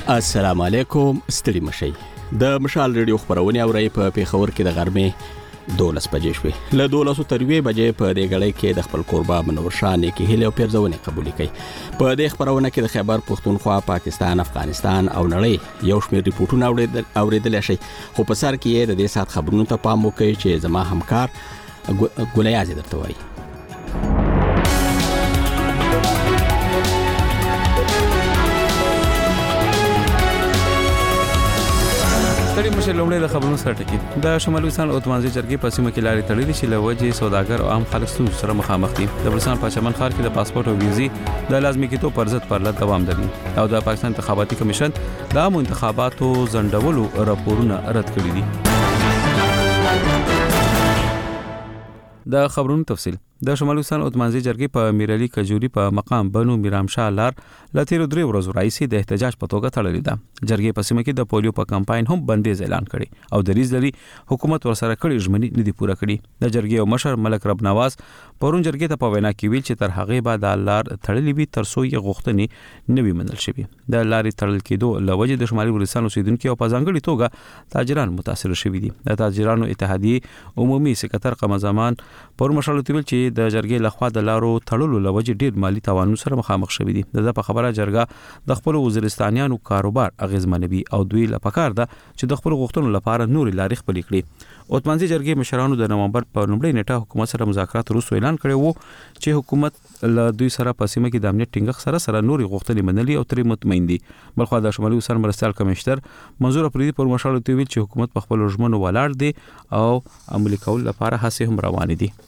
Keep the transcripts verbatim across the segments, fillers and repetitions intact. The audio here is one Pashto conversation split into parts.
السلام علیکم، ستړي مشئ. د مشال ریډیو خبرونه اوري په پیښور کې د غرمې دولس بجې شوې. له دولس تر یوې بجې په دې غړې کې د خپل قربا منور شان کې هله او پیرزونه قبول کړي. په دې خبرونه کې د خیبر پښتونخوا، پاکستان، افغانستان او نړۍ یو شمېر ریپورتونه اوریدل اوریدل شي. خو په سر کې د دې سات خبرونو ته پام وکړئ چې زما همکار ګولیازي درته وایي. ستړي مشه لومړی د خبرونو سره ټکی. د شمالي وزیرستان او تمانځي جرګې په سیمه کې لارې تړلې چې له وجې سوداګر او عام خلک ستونزو سره مخامخ دي. د بلوچستان په چمن ښار کې د پاسپورت او ویزې د لازمي کېدو پر ضد پرلط دوام لري او د پاکستان انتخاباتي کمیشن د عامو انتخاباتو ځنډولو راپورونه رد کړي دي. د خبرونو تفصیل. د شمالي وزیرستان او تمانځي جرګې په میرعلي کجوري په مقام بنو میرامشاه لار لتیرو درې ورځو راځي د احتجاج په توګه تړلې ده. جرګې په سیمه کې د پولیو په کمپاین هم بندیز اعلان کړي او د ریز لري حکومت ورسره کړي ژمنې ندي پوره کړي. د جرګې او مشر ملک رب نواز پرون جرګې ته په وینا کې ویل چې تر هغه بعد د لار تړلې وي تر څو یې غوښتنې نوي منل شي. د لارې تړل کېدو لوجې د شمالي وزیرستان اوسیدونکو او په ځانګړي توګه تاجران متاثر شوي دي. د تاجرانو اتحادیې عمومي سکرټر قمر زمان پر مشالوت ویل چې د جرګې لخوا د لارو تړلو لوجې ډیر مالی تاوانونو سره مخامخ شوي دي. د په خبره جرګه د خپل وزیرستانیانو کاروبار اغیزمنوي او دوی لپاره ده چې د خپل غوښتنو لپاره نور لارې خپل کړي. او تمانځي جرګې مشرانو د نومبر په لومړۍ نیټه حکومت سره مذاکرات وروسته اعلان کړی وو چې حکومت له دوی سره په سیمه کې د امنیت ټینګښت سره سره نوري غوښتنې منلي او ترې مطمئن دي. بلخو د شمالي وزیرستان مرستیال کمشنر منظور افریدي پر مشالوت ویل چې حکومت په خپل ژمنو ولاړ دی او عملي کول لپاره هڅې هم روانې دي.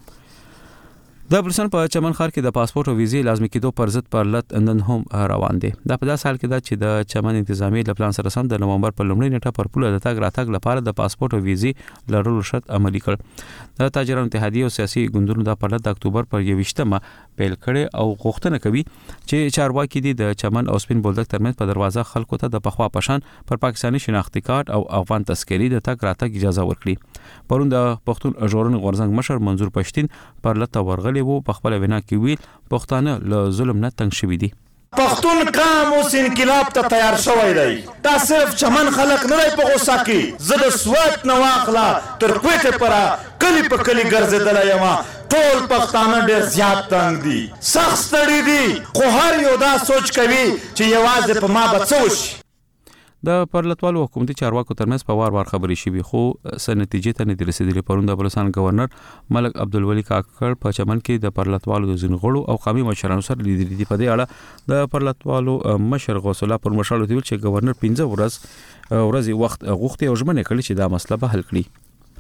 د بلوچستان په چمن ښار کې د پاسپورت او ویزې لازمي کېدو پر ضد پرلط نن هم روان دي. دا په داسې حال کې ده چې د چمن انتظامی د پلان سره سم د نومبر په لومړۍ نیټه پر پوله د تګ راتګ لپاره د پاسپورت او ویزې لرلو شرط عملي کړ. د تاجرانو اتحادیې او سیاسي ګوندونو د پرلط د اکتوبر پر یوویشتمه پیل کړي او غوښتنه کوي چې چارواکي دي د چمن او سپین بولدک ترمنځ په دروازه خلکو ته د پخوا پشان پر پاکستاني شناختی کارت او افغان تذکری د تګ راتګ اجازه ورکړي. پرون د پښتون ژغورنې غورځنګ مشر منظور پښتين پرلط ورغلي وو. په خپل وینا کې ویل پښتانه له ظلم نه تنګ شوي دي. پښتون قام اوس انقلاب ته تیار شوی دی. دا صرف چمن خلک نه دی په غوسه کې. زه د سوات نه واخله تر کوټې پره کلی په کلی ګرځېدلی یم. ټول پښتانه ډېر زیات تنګ دي، سخت ستړي دي، خو هر یو دا سوچ کوي چې یوازې په ما به څه وشي. د پرلطوالو حکومتي چارواکو ترمنځ په وار وار خبرې شوي خو څه نتیجې ته نه دي رسېدلې. پرون د بلوچستان گورنر ملک عبدالولي کاکړ په چمن کې د پرلطوالو د ځینو غړو او قومي مشرانو سره لیدلي دي. په دې اړه د پرلطوالو مشر غوث الله پر مشالوت ویل چې گورنر پنځه ورځ ورځې وخت غوښتي او ژمنه کړې چې دا مسله به حل کړي.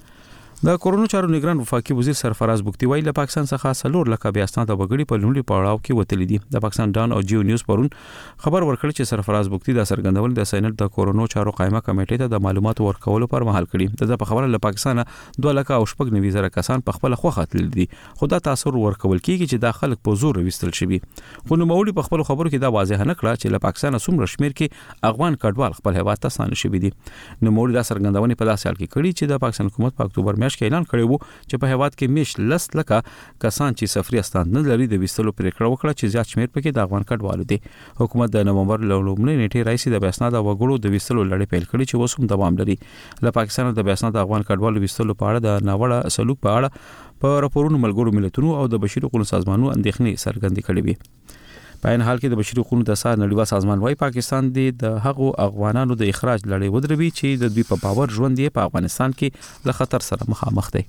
د کورونو چارو نگران وفاقي وزیر سرفراز بوکتی وایي له پاکستان څخه څلور لکه بیا اسناد او وګړي په لومړي پړاو کې وتلي دي. د پاکستان ډان او جیو نیوز پرون خبر ورکړ چې سرفراز بوکتی د سرګندول د سینټ د کورونو چارو قائمه کمیټې ته د معلوماتو ورکولو پر مهال کړي. د په خبره له پاکستان دوه لکه او شپږ نوي زره کسان په خپل خوخه تللي دي. خو دا تاثیر ورکول کیږي چې د خلک په زور وستل شي. خو نو مولي په خپل خبرو کې دا واضح نه کړه چې له پاکستان څومره شمیر کې افغان کډوال خپل هیواد ته ستانه شوي دي. نو مولي دا سرګندونه په داسې حال کې کړي چې د پاکستان حکومت په اکتوبر میاشت کې اعلان کړی وو چې په هیواد کې میش لس لکه کسان چې سفري استاد نه لري د وستلو پریکړه وکړه چې زیات شمیر پکې د افغان کډوالو دي. حکومت د نومبر لومړۍ نیټې راځي د بیاسناد او وګړو د وستلو لړۍ پیل کړي چې اوس هم دوام لري. له پاکستان د بیاسناد افغان کډوالو وستلو په اړه د ناوړه سلوک په اړه په راپورونو ملګرو ملتونو او د بشري حقوقو سازمانونو اندېښنې څرګندې کړې وي. په ان حال کې د بشري حقوقو د سازمان نړیوال سازمان وايي پاکستان د هغو افغانانو د اخراج لړۍ ودروي چې د دوی په باور ژوند یې په افغانستان کې له خطر سره مخامخ دي.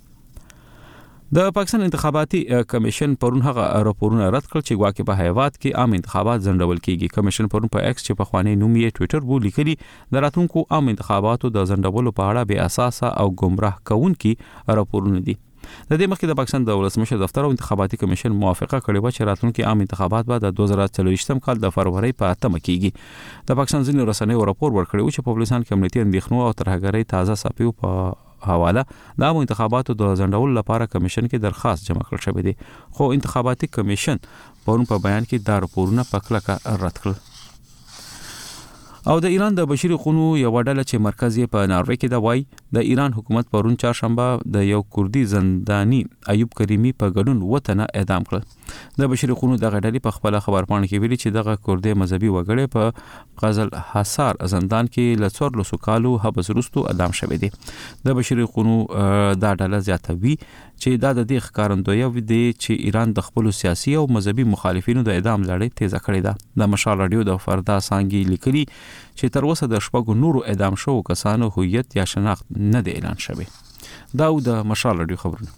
د پاکستان انتخاباتي کمیشن پرون هغه راپورونه رد کړ چې ګواکې په هیواد کې عام انتخابات ځنډول کیږي. کمیشن پرون په ایکس چې په خواني نوم یې ټوئیټر بو لیکلي د راتلونکو عام انتخاباتو د ځنډولو په اړه بې اساسه او گمراه کوونکي راپورونه دي. د دې مخکې د پاکستان د ولسمشر دفتر او انتخاباتي کمیشن موافقه کړې و چې راتلونکي عام انتخابات به د دوه زره څلوېښتم کال د فروری په اتمه کیږي. د پاکستان ځینې رسنیو راپور ورکړی و چې په بلوچستان کې امنیتي اندېښنو او ترهګرۍ تازه څپې په حواله د عامو انتخاباتو د ځنډولو لپاره کمیشن کې درخواست جمع کړل شوی دی. خو انتخاباتي کمیشن پرون په بیان کې دا راپورونه په کلکه رد کړل. او د ایران د بشري حقوقو یو ډله چې مرکز یې په ناروې کې دا وای د ایران حکومت پرون چهارشنبه د یو کوردي زنداني ایوب کریمی په ګډون وطنه اعدام کړ د بشري حقوقو د غډلې په خپل خبرپاڼه کې ویلي چې دغه کوردي مذهبي وګړي په غزل حصار زندان کې لڅور لسو کالو حبس وروسته اعدام شوی دی د بشري حقوقو دا ډله زیاتوي چې دا د دې ښکارندوی دی چې ایران د خپل سیاسي او مذهبي مخالفینو د اعدام لړۍ تیزه کړې ده د مشال رادیو د فردا سانګي لیکلي چې تر اوسه د شپږو نورو اعدام شوو کسانو هویت یا شناخت نه دی اعلان شوی دا د مشال رادیو خبرونه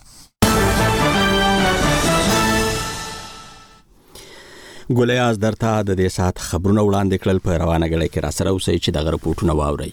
ګولیاز درته د دې سات خبرونه وړاندې کړل په روانه غړي کې را سره اوسئ چې د غرپوټونه واوري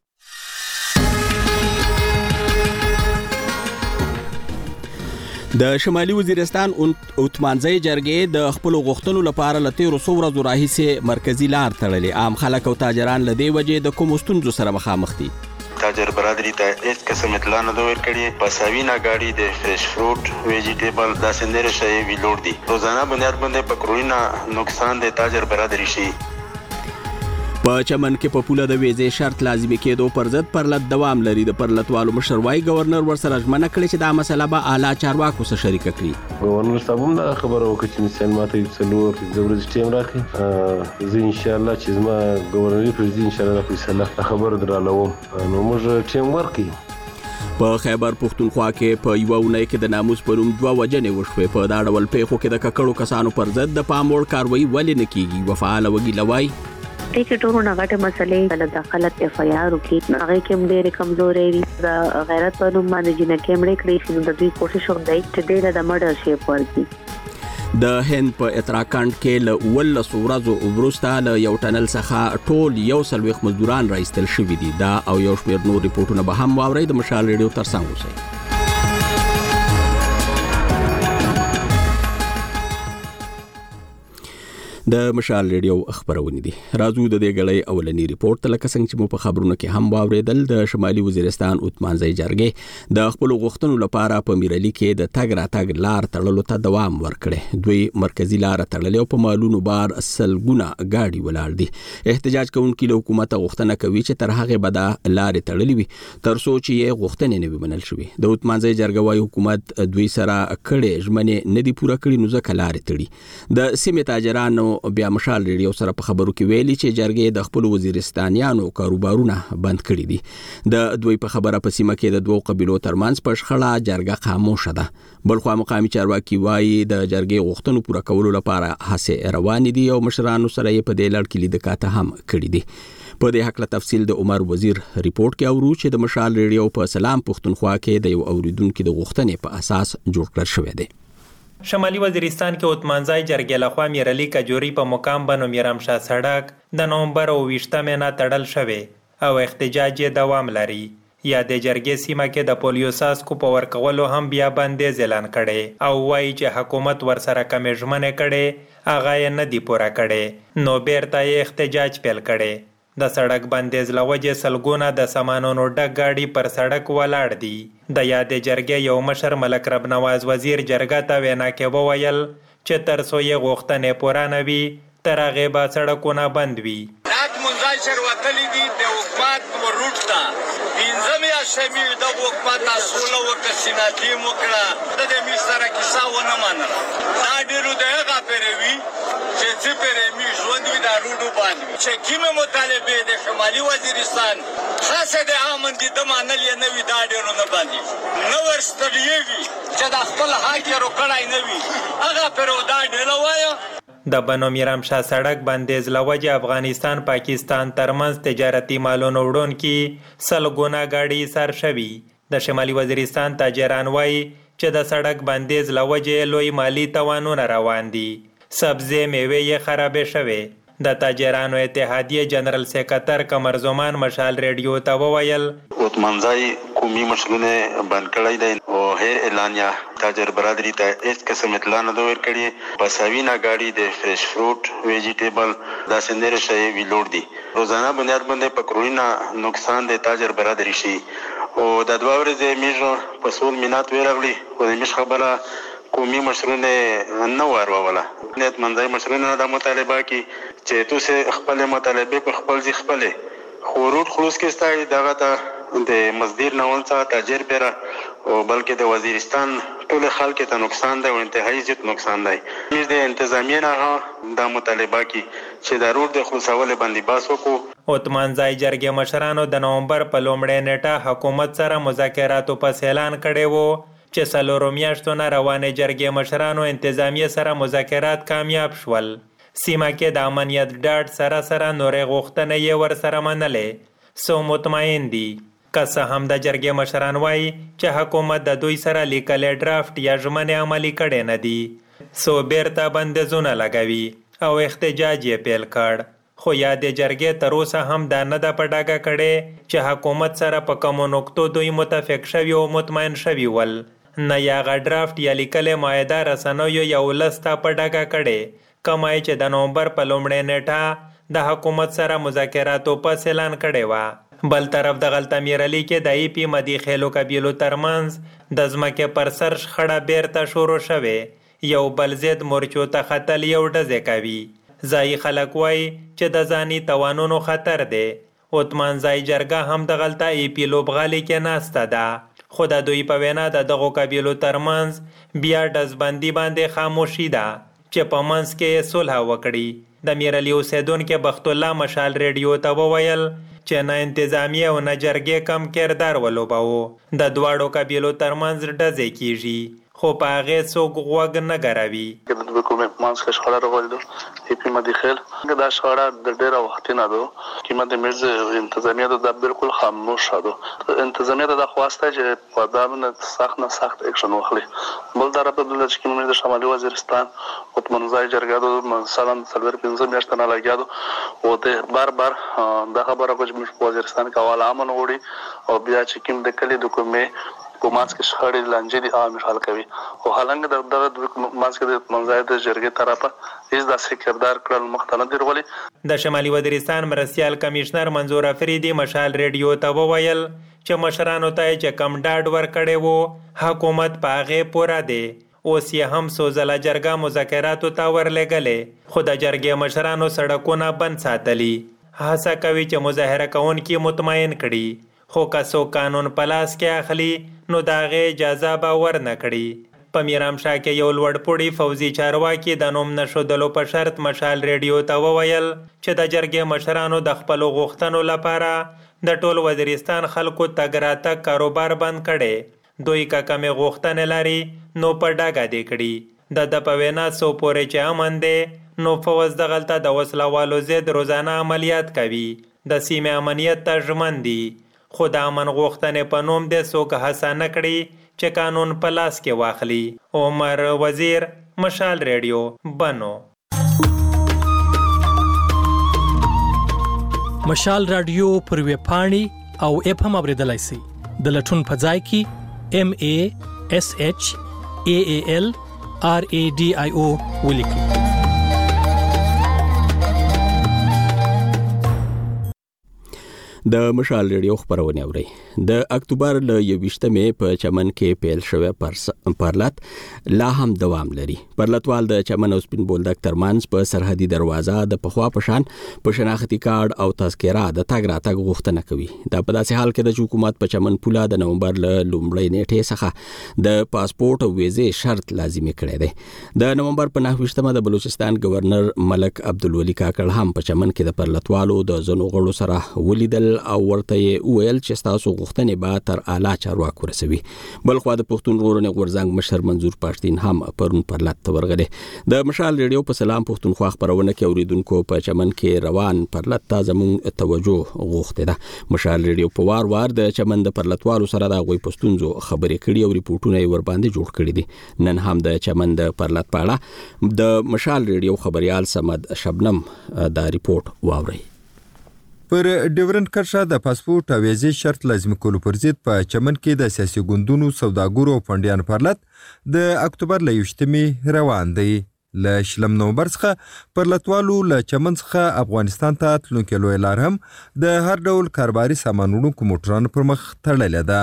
د شمالي وزیرستان اوتمانځي جرګې د خپل غوښتنو لپاره لته رسو ورځو راهیسه مرکزی لار تړلې عام خلک او تاجران لدی وجه د کوم ستونزو سره مخامخ دي تاجر برادری ته هیڅ قسم اطلاع نه دوی کړی پساوینا گاڑی د فریش فروټ ویجیټیبل د سندره شی ویلوړ دي روزانه بنیاد باندې پکروینا نقصان د تاجر برادری شي په چمن کې په پوله د ویزې شرط لازمي کېدو پر ضد پرلط دوام لري د پرلطوالو مشر وای گورنر ورسره ژمنه کړې چې دا مسله به اعلی چارواکو سره شریک کړي گورنر صاحب هم دا خبره وکړه چې مثال ماته یو څلور زبرځ ټیم راکړي زه ان شاء الله چې زما گورنر پرېزیدنت ان شاء الله فیصله خبر درالوم نو موږ ټیم ورکړي په خیبر پختونخوا کې په یو ونې کې د ناموس پروم دوه وجنې وشوي په دا ډول پیښو کې د ککړو کسانو پر ضد د پام وړ کاروي ولې نه کیږي وفعال وګي لوي دغه ټولو نغټه مسلې د داخلت اف آی آر وکړي هغه کې ډېر کمزورې دي غیرت په نوم باندې جنہ کېمړې کړې چې د دوی کوشش وکړي چې ډېر د مړ شي ورکړي د هند په اتراکند کې له ول سورازو وروسته له یو ټنل څخه ټول یو سلويخ مزدوران راځتل شوې دي دا او یو شمېر نور ریپورتونه به هم واوري د مشال ریډیو ترڅنګ اوسئ د مشال ریډیو خبرونه دي راځو د دې غړې اولنی ریپورت لکه څنګه چې مو په خبرونو کې هم واوریدل د شمالي وزیرستان اوتمانځي جرګې د خپل غوښتنو لپاره په میرالي کې د تګ را تګ لار تړلو ته دوام ورکړي دوی مرکزی لار تړلې او په مالونو بار سلګونه گاډي ولاړ دي احتجاج کوونکي له حکومت غوښتنه کوي چې تر هغه بده لار تړلې وي تر څو چې یې غوښتنې نه ومنل شوې د اوتمانځي جرګه وايي حکومت دوی سره کړي ژمنې نه دی پوره کړی نو ځکه لار تړي د سیمه تاجرانو بیا مشال ریډیو سره په خبرو کې ویلي چې جرګې د خپل وزیرستانیانو کاروبارونه بند کړي دي د دوی په خبره په سیمه کې د دوو قبيلو ترمنځ په شخړه جرګه خاموشه ده بلخو مقامي چارواکي وایي د جرګې غوښتنو پوره کولو لپاره هڅې روان دي او مشرانو سره یې په دې لړ کې لیدکاته هم کړي دي په دې حق له تفصیل د عمر وزیر ریپورت کې اورو چې د مشال ریډیو په سلام پښتونخوا کې د یو اوریدونکو د غوښتنې په اساس جوړ کړل شوی دی شمالي وزیرستان کې اوتمانځي جرګې لخوا میرالي کجوري په مقام بنو میرام شاه سړک د نومبر او ویشتمه نه تړل شوی او احتجاج دوام لري یا د جرګې سیمه کې د پولیو ساسکو په ورکولو هم بیا بندیز اعلان کړي او وایي چې حکومت ورسره کمې ژمنې کړي هغه یې نه دی پوره کړي نو بیرته یې احتجاج پیل کړي د سړک بندیز لوجه سلګونه د سامانونو ډک گاډي پر سړک ولاړ دي د یاد جرګې یو مشر ملک رب نواز وزیر جرګه ته وینا کې وویل چې تر څو یې غوښتنې پوره نه وي تر هغې به سړکونه بند وي ځای سره وتلي دي د حکومت روټ ته پنځه میاشتې مې د حکومت سوله وکړه سیناتي مو کړه د دې مې سره کیسه ونه منله دا ډېرو د هغه پرې وي چې څه پرې مې ژوند وي دا روډو باندې چې کومې مطالبې د شمالي وزیرستان خاصه د امن دي د منل یې نه وي دا ډېرو نه باندې نو ورستړي وي چې د خپل حق یې روکړای نه وي هغه پرې دا ډېر وایي د بنو میرام شاه سړک بندیز لوجه افغانستان پاکستان ترمنځ تجارتي مالونو وړونکي سلګونه گاډي سر شوي د شمالي وزیرستان تاجران وایي چې د سړک بندیز لوجه لوی مالی توانونه روان دي سبزی میوه یې خرابې شوې د تاجرانو اتحادیه جنرال سیکرټر قمر زمان مشال ریډیو ته وویل اوتمانځي قومي مشغونه بند کړی دی او هر اعلانیا تاجر برادری ته هیڅ قسم اطلاع نه دوی کړی پساوینا گاډي د فریش فروټ ویجیټیبل د سندره شی ویلوړ دي روزانه بنیاد باندې پکروینا نقصان د تاجر برادری شي او د دوه ورځې میژو په سول مینات ویراغلی او د مش خبره قومي مشرونه نه واروله نیت منځي مشرونه د مطالبه کې چې تاسو خپل مطالبه په خپل ځای خپل خروج خلوص کې ستای دغه ته د مزدور نوون څخه تاجر پیرا او بلکې د وزیرستان ټول خلک ته نقصان دی او انتهایی زیات نقصان دی موږ د انتظامیه نه د مطالبه کې چې ضرور د خلاصول باندې باس وکړو. اوتمانځای جرګې مشرانو د نومبر په لومړۍ نیټه حکومت سره مذاکراتو پس اعلان کړی وو چې څلورو میاشتو نه روانې جرګې مشرانو انتظامیه سره مذاکرات کامیاب شول. سیمه کې د امنیت ډاډ سره سره نورې غوښتنې یې ورسره منلې سو مطمئن دي. که څه هم د جرګې مشران وایي چې حکومت د دوی سره لیکلې ډرافټ یا ژمنې عملي کړې نه دي سو بیرته بندیزونه لګوي او احتجاج یې پیل کړ. خو یادې جرګې تر اوسه هم دا نه ده په ډاګه کړې چې حکومت سره په کومو نقطو دوی متفق شوي او مطمئن شوي ول. نه یا هغه ډرافټ یا لیکلې معاهده رسنیو یا ولس ته په ډاګه کړې کومه چې د نومبر په لومړۍ نیټه د حکومت سره مذاکراتو پس اعلان کړی وه. بل طرف د غلط امیرعلي کې د ای پی مدي خیلو قبیلو ترمنځ د ځمکې پر سر شخړه بیرته شروع شوې یو بل ضد مورچو ته خطل یو ډزې کوي. ځایي خلک وایي چې د ځاني توانونو خطر دی. اوتمانځای جرګه هم د غلطه ای پی لوبغالي کې ناسته ده خو د دوی په وینا د دغو قبیلو ترمنځ بیا ډزبندي باندې خاموشي ده چې په منځ کې صلح وکړي. د میرعلي اوسیدونکي بخت الله مشال ریډیو ته وویل چې نه انتظامیه او نه جرګې کم کردار ولوباوه. د دواړو قبیلو ترمنځ ډزې کیږي خو په هغې څوک غوږ نه ګروي. د حکومت منځ کې شخړه راغلې ای پی مدي خیل دا شخړه د ډېره وخت نه ده چې مده مرز انتظامیه د بالکل خاموش ده. انتظامیه د خواسته چې په دامن سخت نه سخت اکشن واخلي. بل طرف د دولت کې موږ د شمالي وزیرستان او منځای جرګه د مثلا څلور پنځه میاشتې نه لګیادو او د بار بار د خبره کوم وزیرستان کواله امن وړي او بیا چې کوم د کلی د کومې په ماس کې شخړې لانجې دي عام حل کوي او حالانکه د دغه ماس کې د منځای د جرګې طرفه هیڅ داسې کردار کړل مختلف درولي. د شمالي وزیرستان مرستیال کمشنر منظور افریدي مشال ریډیو ته وویل چې مشرانو ته چې کم ډاډ ورکړی وو حکومت په هغې پوره دی. اوس یې هم څو ځله جرګه مذاکراتو ته ورلېږلې خو د جرګې مشرانو سړکونه بند ساتلي. هڅه کوي چې مظاهره کوونکي مطمئن کړي خو که څوک قانون په لاس کې اخلي نو د هغې اجازه به ورنه کړي. په میرامشاه کې یو لوړپوړي فوزي چارواکي د نوم نښودلو په شرط مشال ریډیو ته وویل چې د جرګې مشرانو د خپلو غوښتنو لپاره د ټول وزیرستان خلکو تګ راتګ کاروبار بند کړی. دوی که کمې غوښتنې لري نو په ډاګه دې کړي. د ده په وینا څو پورې چې امن دی نو فوز دغلته د وسلوالو ضد روزانه عملیات کوي. د سیمې امنیت ته ژمن دي خو د امن غوښتنې په نوم د څوک هڅه نه کړي چې قانون په لاس کې واخلي. عمر وزیر مشال ریډیو بنو. مشال رادیو پر ویب پاڼې او اپ هم اوریدلای شئ. د لټون په ځای کې ام ا اس اچ ا ا ال ار ا ډي آی او ولیکئ. د مشال ریډیو خبرونه اوري. د اکتوبر ل یوویشتمې په چمن کې پیل شوی پرلط لا هم دوام لري. پرلطوال د چمن او سپین بولدک ترمنځ په سرحدي دروازه د پخوا پشان په شناختی کارت او تذکره د تګ راتګ غوښتنه کوي. دا په داسې حال کې د حکومت په چمن پوله د نومبر ل لومړۍ نیټې څخه د پاسپورت او ویزې شرط لازمي کړی دی. د نومبر په نهه ویشتمه د بلوچستان گورنر ملک عبدالولي کاکړ هم په چمن کې د پرلطوالو د ځنو غړو سره ولیدل او ورته ویل چې تاسو غوښتنې به تر اعلی چارواکو رسوي. بل خو د پښتون ژغورنې غورځنګ مشر منظور پښتين هم پرون پرلط ته ورغلی. د مشال ریډیو په سلام پښتونخوا خبرونه کې اوریدونکو په چمن کې روان پرلط ته زموږ توجه غوښته ده. مشال ریډیو په وار وار د چمن د پرلطوالو سره د غوي پښتونزو خبرې کړي او ریپورتونه یې ور باندې جوړ کړي دي. نن هم د چمن د پرلط په اړه د مشال ریډیو خبريال سمد شبنم دا ریپورت واوري. پر ډیورنډ کرښه د پاسپورت او ویزې شرط لازمي کولو پر ضد په چمن کې د سیاسي ګوندونو سوداګرو او فنډیانو پرلط د اکتوبر ل یوویشتمې روان دی. له شلم نومبر څخه پرلطوالو له چمن څخه افغانستان ته تلونکې لویه لار هم د هر ډول کاروباري سامان وړونکو موټرانو پر مخ تړلې ده.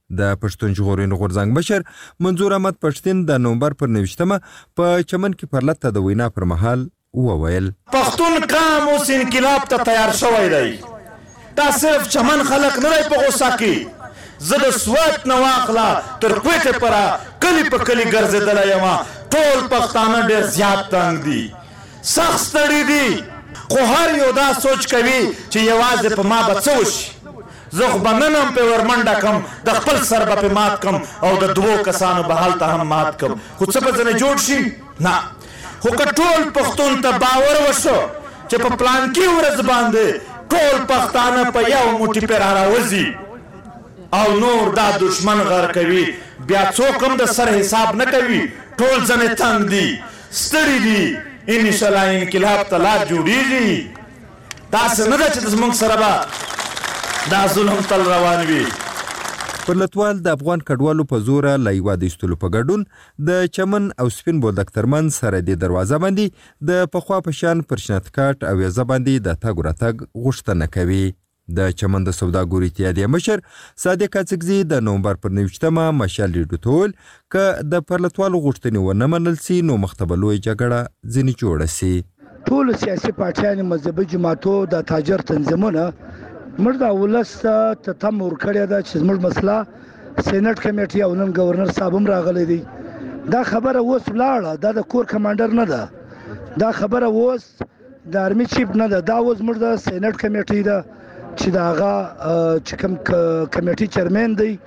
د پښتون ژغورنې غورځنګ مشر منظور احمد پښتين د نومبر پر نوشتمه په چمن کې پرلته د وینا پر مهال وویل پښتون قام اوس انقلاب ته تیار شوی دی. دا صرف چمن خلق نه دی په غوسه کې، زه د سوات نه واخله تر کوټې پره کلی په کلی ګرځېدلی یم. ټول پښتانه ډېر زیات تنګ دي، سخت ستړي دي، خو هر یو دا سوچ کوي چې یوازې په ما به څه وشي. زه خو به نن هم پې ورمنډه کم، د خپل سر به پې مات کم او د دوو کسانو به هلته هم مات کم، خو څه به ځنې جوړ شي نه. خو که ټول پښتون ته باور وشو چې په پلانکي ورځ باندې ټول پښتانه په یو موټي پې را راوځي او نور دا دشمن غر کوي، بیا څوک هم د سر حساب نه کوي. ټول ځنې تنګ دي، ستړي دي، انشاءالله انقلاب ته لار جوړېږي. داسې نه ده چې زموږ سره به دا ظلم تل روان وي. پرلتوال د افغان کډوالو په زوره له هیواده ایستلو په ګډون د چمن او سپین بولدک ترمنځ سرحدي دروازه باندې د پخوا په شان پر شنتکاټ او یزه باندې د تګ راتګ غوښتنه کوي. د چمن د سوداګرو اتحادیې مشر صادق اڅکزي د نومبر پر نوشتمه مشال ریډیو ته وویل که د پرلتوالو غوښتنې ونه منل سي نو مخته به لویه جګړه ځینې جوړه سي. ټولو سیاسي پارټیانو، مذهبي جماعتو، د تاجر تنظیمونه موږ د ولس ته تم ورکړې ده چې زموږ مسله سینټ کمیټي او نن گورنر صاحب هم راغلی دی. دا خبره اوس ولاړه، دا د کور کمانډر نه ده، دا خبره اوس د آرمي چیف نه ده، دا اوس زموږ د سینټ کمیټي ده چې د هغه چې کوم کمیټي چیرمن دی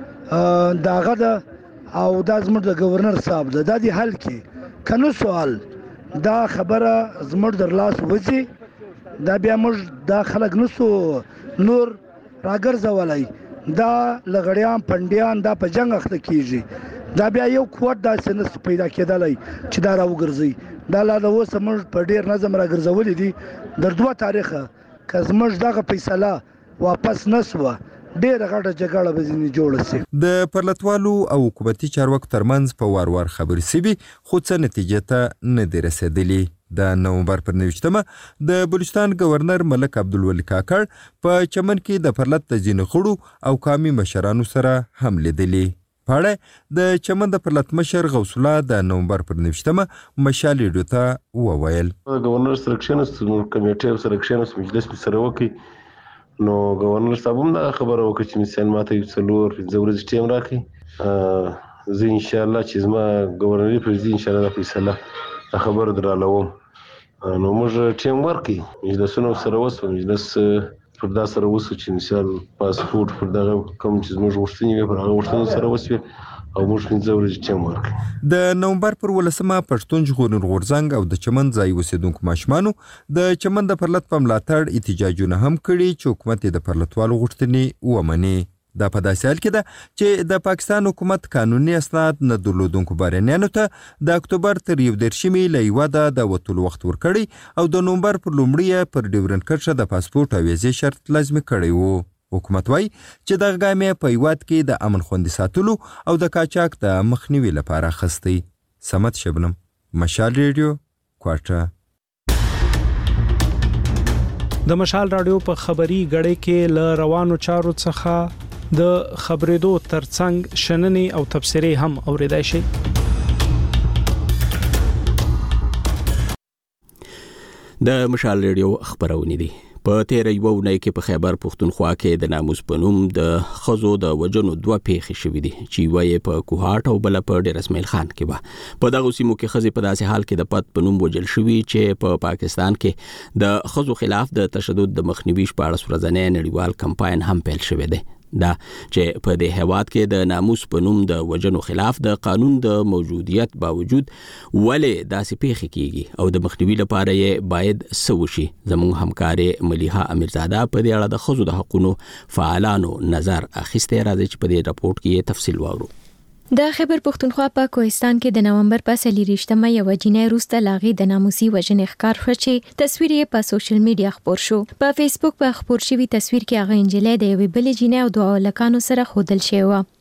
د هغه ده او دا زموږ د گورنر صاحب ده. دا دی حل کې که نه سوال دا خبره زموږ در لاس وځي، دا بیا موږ دا خلک نسو نور راګرځولی، دا لغړیان پنډیان دا په جنګ اخته کیږي، دا بیا یو قوت داسې نس پیدا کېدلی چې دا راوګرځي. دا لا د اوسه موږ په ډېر نظم راګرځولي دي. در دوه تاریخه که زموږ دغه فیصله واپس نه سوه ډېره غټه جګړه به ځینې جوړه سي. د پرلتوالو او حکومتي چارواکو ترمنځ په وار وار خبرې سوي خو څه نتیجې ته نه دي رسېدلي. د نومبر پر نوشتمه د بلوچستان گورنر ملک عبدالولي کاکړ په چمن کې د پرلت د ځینو خړو او قامي مشرانو سره هم لیدلي. په اړه د چمن د پرلت مشر غوث الله د نومبر پر نوشتمه مشال ریډیو ته وویل گورنر سره کښېناست، کمیټې سره کښېناست، مجلس مې سره وکړي، نو گورنر صاحب هم دا خبره وکړه چې مثال ماته یو څلور پنځه ورځې ټیم راکړي. زه انشاءالله چې زما گورنري پرېږدي انشاءالله دا فیصله دا خبره درالوم. نو موږ ټیم ورکړي، مجلسونه سره وسو، مجلس پر دا سره وسو چې مثال پاسپورټ پر دغه کوم چې زموږ غوښتنې وي پر هغه غوښتنو سره وسوې او موږ پنځه ورځې ټیم ورکړي. د نومبر پر ولسمه پښتون ژغورنې غورځنګ او د چمن ځای اوسېدونکو ماشومانو د چمن د پرلت په ملاتړ احتجاجونه هم کړي چې حکومت یې د پرلتوالو غوښتنې ومني. دا په داسې حال کې ده چې د پاکستان حکومت قانوني اسناد نه درلودونکو بهرنیانو ته د اکتوبر تر یو دېرشمې له هیواده د وتلو وخت ورکړی او د نومبر پر لومړي پر ډیورنډ کرښه د پاسپورټ او ویزې شرط لازمي کړی و. حکومت وایي چې دغه ګام یې په هیواد کې د امن خوندي ساتلو او د قاچاق د مخنیوي لپاره اخیستی. صمد شبنم، مشال ریډیو، کوټه. د مشال رادیو په خبري غړې کې ل روانو چارو څخه د خبرېدو ترڅنګ شننې او تبصرې هم اورېدای شي. د مشال ریډیو خبرونه دي. په تیر یو ونې کې په خیبر پښتونخوا کې د ناموس په نوم د خزو د وجنو دوه پیښې شوې دي چې وایي په کوهاټ او بل په ډیر اسماعیل خان کې و. په دغه سیمو کې خزې په داسې حال کې د پد په نوم وجل شوې چې په پا پاکستان کې د خزو خلاف د تشدد د مخنیوي په اړه ورځنی نړیوال کمپاین هم پیل شوی دی. دا چې په دې هیواد کې د ناموس په نوم د وجنو خلاف د قانون د موجودیت باوجود ولې داسې پیښې کیږي او د مخنیوي لپاره یې باید څه وشي. زموږ همکارې ملیحه امیرزاده په دې اړه د ښځو د حقونو فعالانو نظر اخیستی. راځي چې په دې راپورټ کې تفصیل واورو. د خیبر پښتونخوا په کوهستان کې د نومبر په څلېرویشتمه یوه جینۍ وروسته له هغې د ناموسي وژنې ښکار شوه چې تصویر یې په سوشل میډیا خپور شو. په فیسبوک په خپور شوي تصویر کې هغه نجلۍ د یوې بلې جینۍ او دوه هلکانو سره ښودل شوې وه.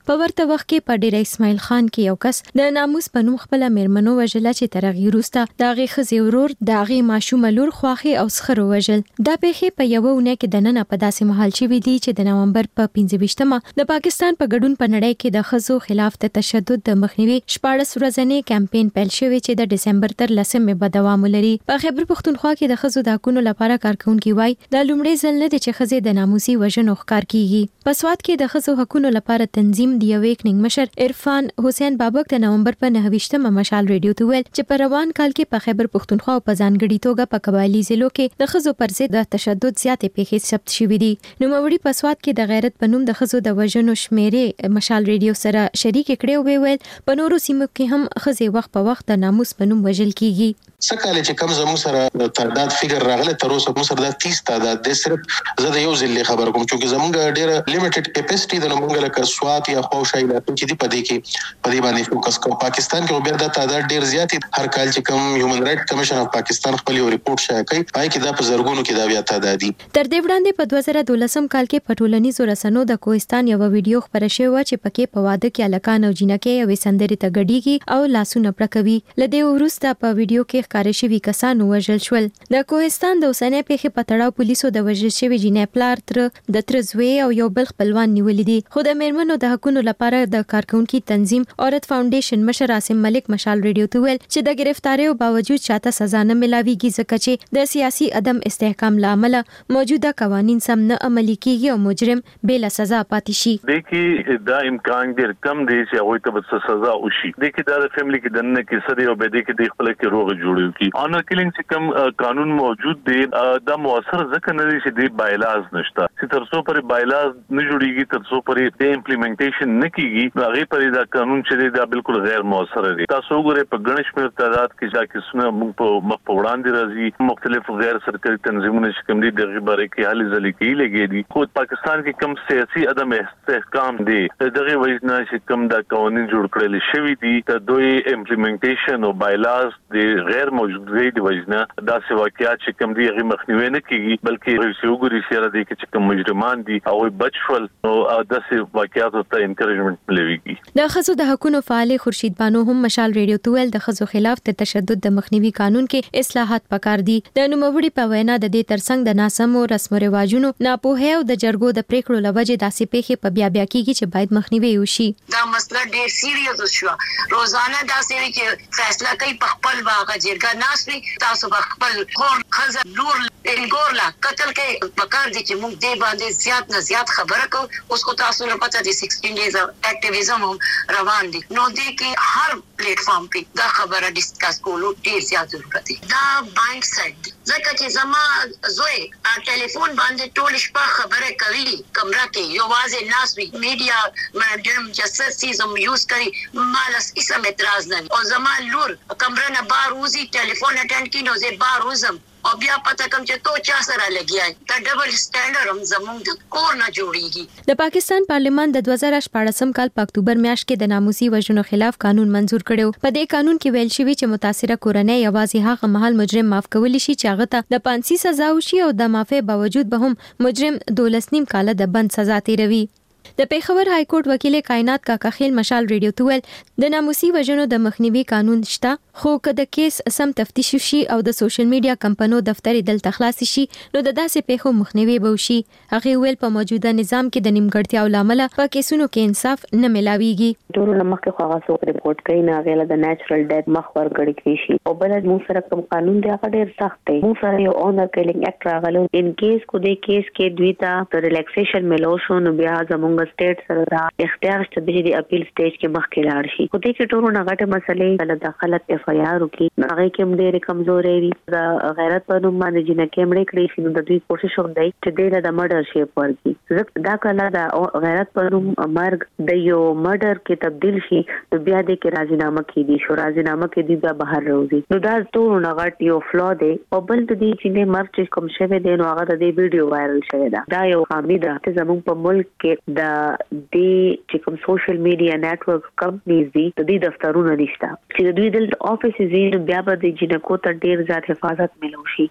په ورته وخت کې په ډیر اسماعیل خان کې یو کس د ناموس په نوم خپل میرمنو وژله چې ترغی روسته داغه خزي ورور داغه ماشوم لور خواخي او سخر وژل دا پیښه په یو ونه کې د نن په داسې محل شوې دي چې د نومبر په پنځه ویشتمه د پاکستان په ګډون په نړۍ کې د خزو خلاف د تشدد د مخنیوي شپږ ورځنی کمپاین پیل شوی چې د دسمبر تر لسمه به دوام لري. په خیبر پښتونخوا کې د خزو د حقوقو لپاره کارکونکي وای د لومړي ځل نه چې خزې د ناموسي وژنو ښکار کیږي. په سواد کې د خزو حقوقو لپاره تنظیم دی ویکنګ مشر عرفان حسین بابک د نومبر په نهه ویشتمه مشال ریډیو ته ویل چې په روان کال کې په خیبر پښتونخوا او په ځانګړي توګه په قبایلی ضلعو کې د خزو پر ضد د تشدد زیاتې پیښې ثبت شوې دي. نو موري په سواد کې د غیرت په نوم د خزو د وژنو شمیرې مشال ریډیو سره شریک کړي او ویل په نورو سیمو کې هم خزې وخت په وخت د ناموس په نوم وژل کیږي. سکهاله چې کم زمو سره تعداد فګر راغله تر اوسه مو سره د تیس تعداد د صرف زه د یو ځل خبر کوم چې زمونږ ډیره لیمیټډ کیپاسټي د نومونګه لکه سوات یا خوشا علاقې چې دی پدې کې پدې باندې فوکس کوو. پاکستان کې بیا د تعداد ډیر زیات هر کال چې کم هیومن رائټ کمیشن اف پاکستان خپل یو ریپورت شایع کړي پای کې دا په زرګونو کې دا بیا تعداد دي. تر دې وړاندې په دوه زره دولسم کال کې په ټولنیزو رسنیو د کوهستان یو ویډیو خبره شوې و چې پکې په واده کې الکان او جنکې یو سندري ته ګډيږي او لاسونه پړکوي. لدې وروسته په ویډیو کې ښکار شوی کسان وژل شول. د کوهستان د اوسنۍ پیښې په تړاو پولیسو د وژل شوی جنې پلار تر د ترزوی او یو بل خپلوان نیولې دي. خو د میرمنو د حقوقو لپاره د کارکونکو تنظیم اورت فاونډیشن مشر عاصم ملک مشال ریډیو ته ویل چې د گرفتاریو باوجود چاته سزا نه ملاويږي ځکه چې د سیاسي عدم استحکام لامل موجوده قوانين سم نه عملي کیږي او مجرم بلا سزا پاتې شي. د کې دا امکان ډیر کم دی چې هغه ته به سزا وشي. د کې دا فیملی کې دنه کې سړي او به د کې د خپل کې روغ جوړیو کی انر کلینګ چې کوم قانون موجود دی دا موثر ځکه نه دی چې د بایلاز نشته چې تر څو پر بایلاز نه جوړیږي تر څو پر د امپلیمنټیشن نه کیږي هغه پر دا قانون چې دی دا بالکل غیر موثر دی. تاسو وګورئ په ګڼش مېر تعداد کې چې کیسونه موږ په مخ په وړاندې راځي مختلف غیر سرکاري تنظیمونه چې کوم دي دغه باره کې حل ځلې کې لګي دي. خو پاکستان کې کم سیاسي عدم استحکام دی دغه وجنه چې کوم دا قوانين جوړ کړل شوی دي ته دوی امپلیمنټیشن او بایلاز دی غیر موجود دی د وجنه دا څه واقعیات چې کوم دی هغه مخنیوي نه کیږي بلکې رئیس وګوري سره دی چې کوم مجرمان دي او بچفل او داسې واقعیات ته انکریجمنت ملويږي. د خزو د حقوقو فعال خورشید بانو هم مشال ریډیو تویل د خزو خلاف د تشدد د مخنیوي قانون کې اصلاحات پکار دي. د نوموړي په وینا د دې ترڅنګ د ناسمو رسم او رواجونو ناپوهه او د جرګو د پریکړو لوجه داسې پیښې په بیا بیا کیږي چې باید مخنیوي وشي. دا مسله ډېر سیریس شو. روزانه داسې وي چې فیصله کوي په خپل واغه جرګه ناسوي تاسو په خپل خور خزه لور انګورلا قتل کې پکار دي چې موږ دې باندې زیات نه زیات خبره کوو. اوس کو تاسو نه پته دي سیکسټین ډیز اکټیویزم هم روان دي نو دې کې هر پلیټ فارم په دا خبره ډیسکس کولو ډیر زیات ضرورت دی. دا بایند سیټ ځکه چې زما زوی ټلیفون باندې ټول شپه خبره کوي کمره کې یو واځي ناسوي میډیا ماډرم جسسیزم یوز کوي مالس اسم اعتراض نه او زما لور کمره نه بار وزي ټلیفون اټینډ کینو زه بار وزم او بیا پته کوم چې تو چا سره لګیای دا ډبل سټانډرډ هم زموږ د کور نه جوړیږي. د پاکستان پارلیمان د دوه زره شپږم کال په اکتوبر میاشت کې د ناموسي وژنو خلاف قانون منزور کړو. په دې قانون کې ویل شوی چې متاثره کورنۍ یوازې هغه مهال مجرم معاف کولی شي چې هغه ته د پانسي سزا وشي او د معافی باوجود به هم مجرم دولس نیم کال د بند سزا تیروي. د پیښور های کورټ وکیل کائنات کاکا خیل مشال ریډیو ته ویل د ناموسي وژنو د مخنیوي قانون شته خو که د کیس سم تفتیش شي او د سوشل میډیا کمپنو دفتر دلته خلاص شي نو د داسې پیښو مخنیوي به وشي. هغه ویل په موجوده نظام کې د نیمګړتیاو لامل په کیسونو کې انصاف نه ملاويږي. ټول مخکې خو هغه څوک ریپورت کوي نه غیله د نیچرل ډیث مخ ورګړي کیږي او بل مو سره کوم قانون دی هغه ډیر سخت دی. مو سره یو اونر کیلینګ اکټ راغلو ان کیس کو د کیس کې دوی ته ریلیکسیشن ملو شو نو بیا زموږ سټیټ سره دا اختیار شته چې د اپیل سټیج کې مخکې لاړ شي. خو دې کې ټول نه غټه مسلې د داخلت اف آی آر وکي هغه کوم ډېر کمزورې وي د غیرت په نوم باندې جنہ کېمړې کړې شي نو د دوی کوشش وکړي چې دې د مرډر شي ورکی دا کله د غیرت په نوم مرګ د یو مرډر کې تبدیل شي نو بیا دې کې راځینامه کې دي شو راځینامه کې دي بیا بهر راوځي نو دا ټول نه غټ یو فلو دی او بل د دې چې مرګ کوم شوی دی نو هغه د دې ویډیو وایرل شوی دا دا یو خامي ده چې زموږ په ملک کې د دې چې کوم سوشل میډیا نتورک کمپنیز دي د دې دفترونه نشته چې دوی د افیسز بیا به د جنکو ته ډیر زیات حفاظت ملو شي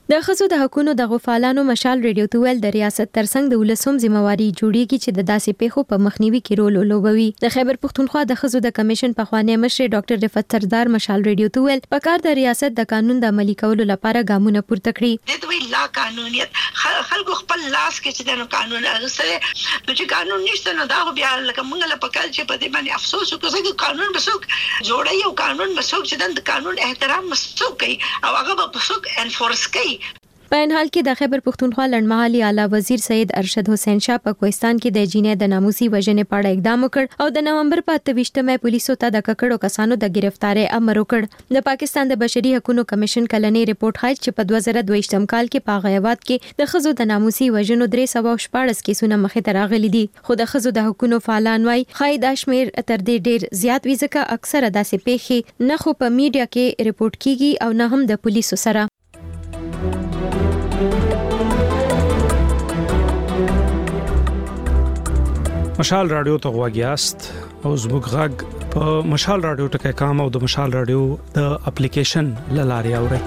د خزو د حقونو د غفالانو مشال ریډیو تویل د ریاست ترڅنګ د ولسوم ذمہواری جوړیږي چې د داسې پیښو په مخنیوي کې رول ولوبوي. د خیبر پښتونخوا د خزو د کمیشن په خوانی مشر ډاکټر رفعت سردار مشال ریډیو تویل په کار د ریاست د قانون د عملي کولو لپاره ګامونه پورته کړي. د دوی لا قانونیت خلکو خپل لاس کې چې د قانون اغسره نو چې قانون نشته نو دا بیا لکه موږ له پکال چې په دې باندې افسوس وکړو چې قانون بسوک جوړي او قانون بسوک چې د قانون احترام مسوک کوي او هغه به بسوک انفورس کوي. په ان حال کې د خیبر پښتونخوا لړمحلي اعلی وزیر سید ارشد حسین شاه په کوهستان کې د جینې د ناموسي وژنې په اړه اقدام وکړ او د نومبر په اته ویشتمه پولیسو ته د ککړو کسانو د گرفتارۍ امر وکړ. د پاکستان د بشري حقوقو کمیشن کلنی ریپورت ښایي چې په دوه زره دوه ویشتم کال کې په غیابات کې د خزو د ناموسي وژنو درې سوه شپاړس کیسونه مخې ته راغلي دي. خو د خزو د حقوقو فعالان وايي ښایي دا شمیر تر دې ډیر زیات وي ځکه اکثره داسې پیښې نه خو په میډیا کې ریپورت کیږي او نه هم د پولیسو سره. مشال رادیو ته غواګیاست او زموږ غږ په مشال رادیو ټکای کام او د مشال رادیو د اپلیکیشن لاري اوري.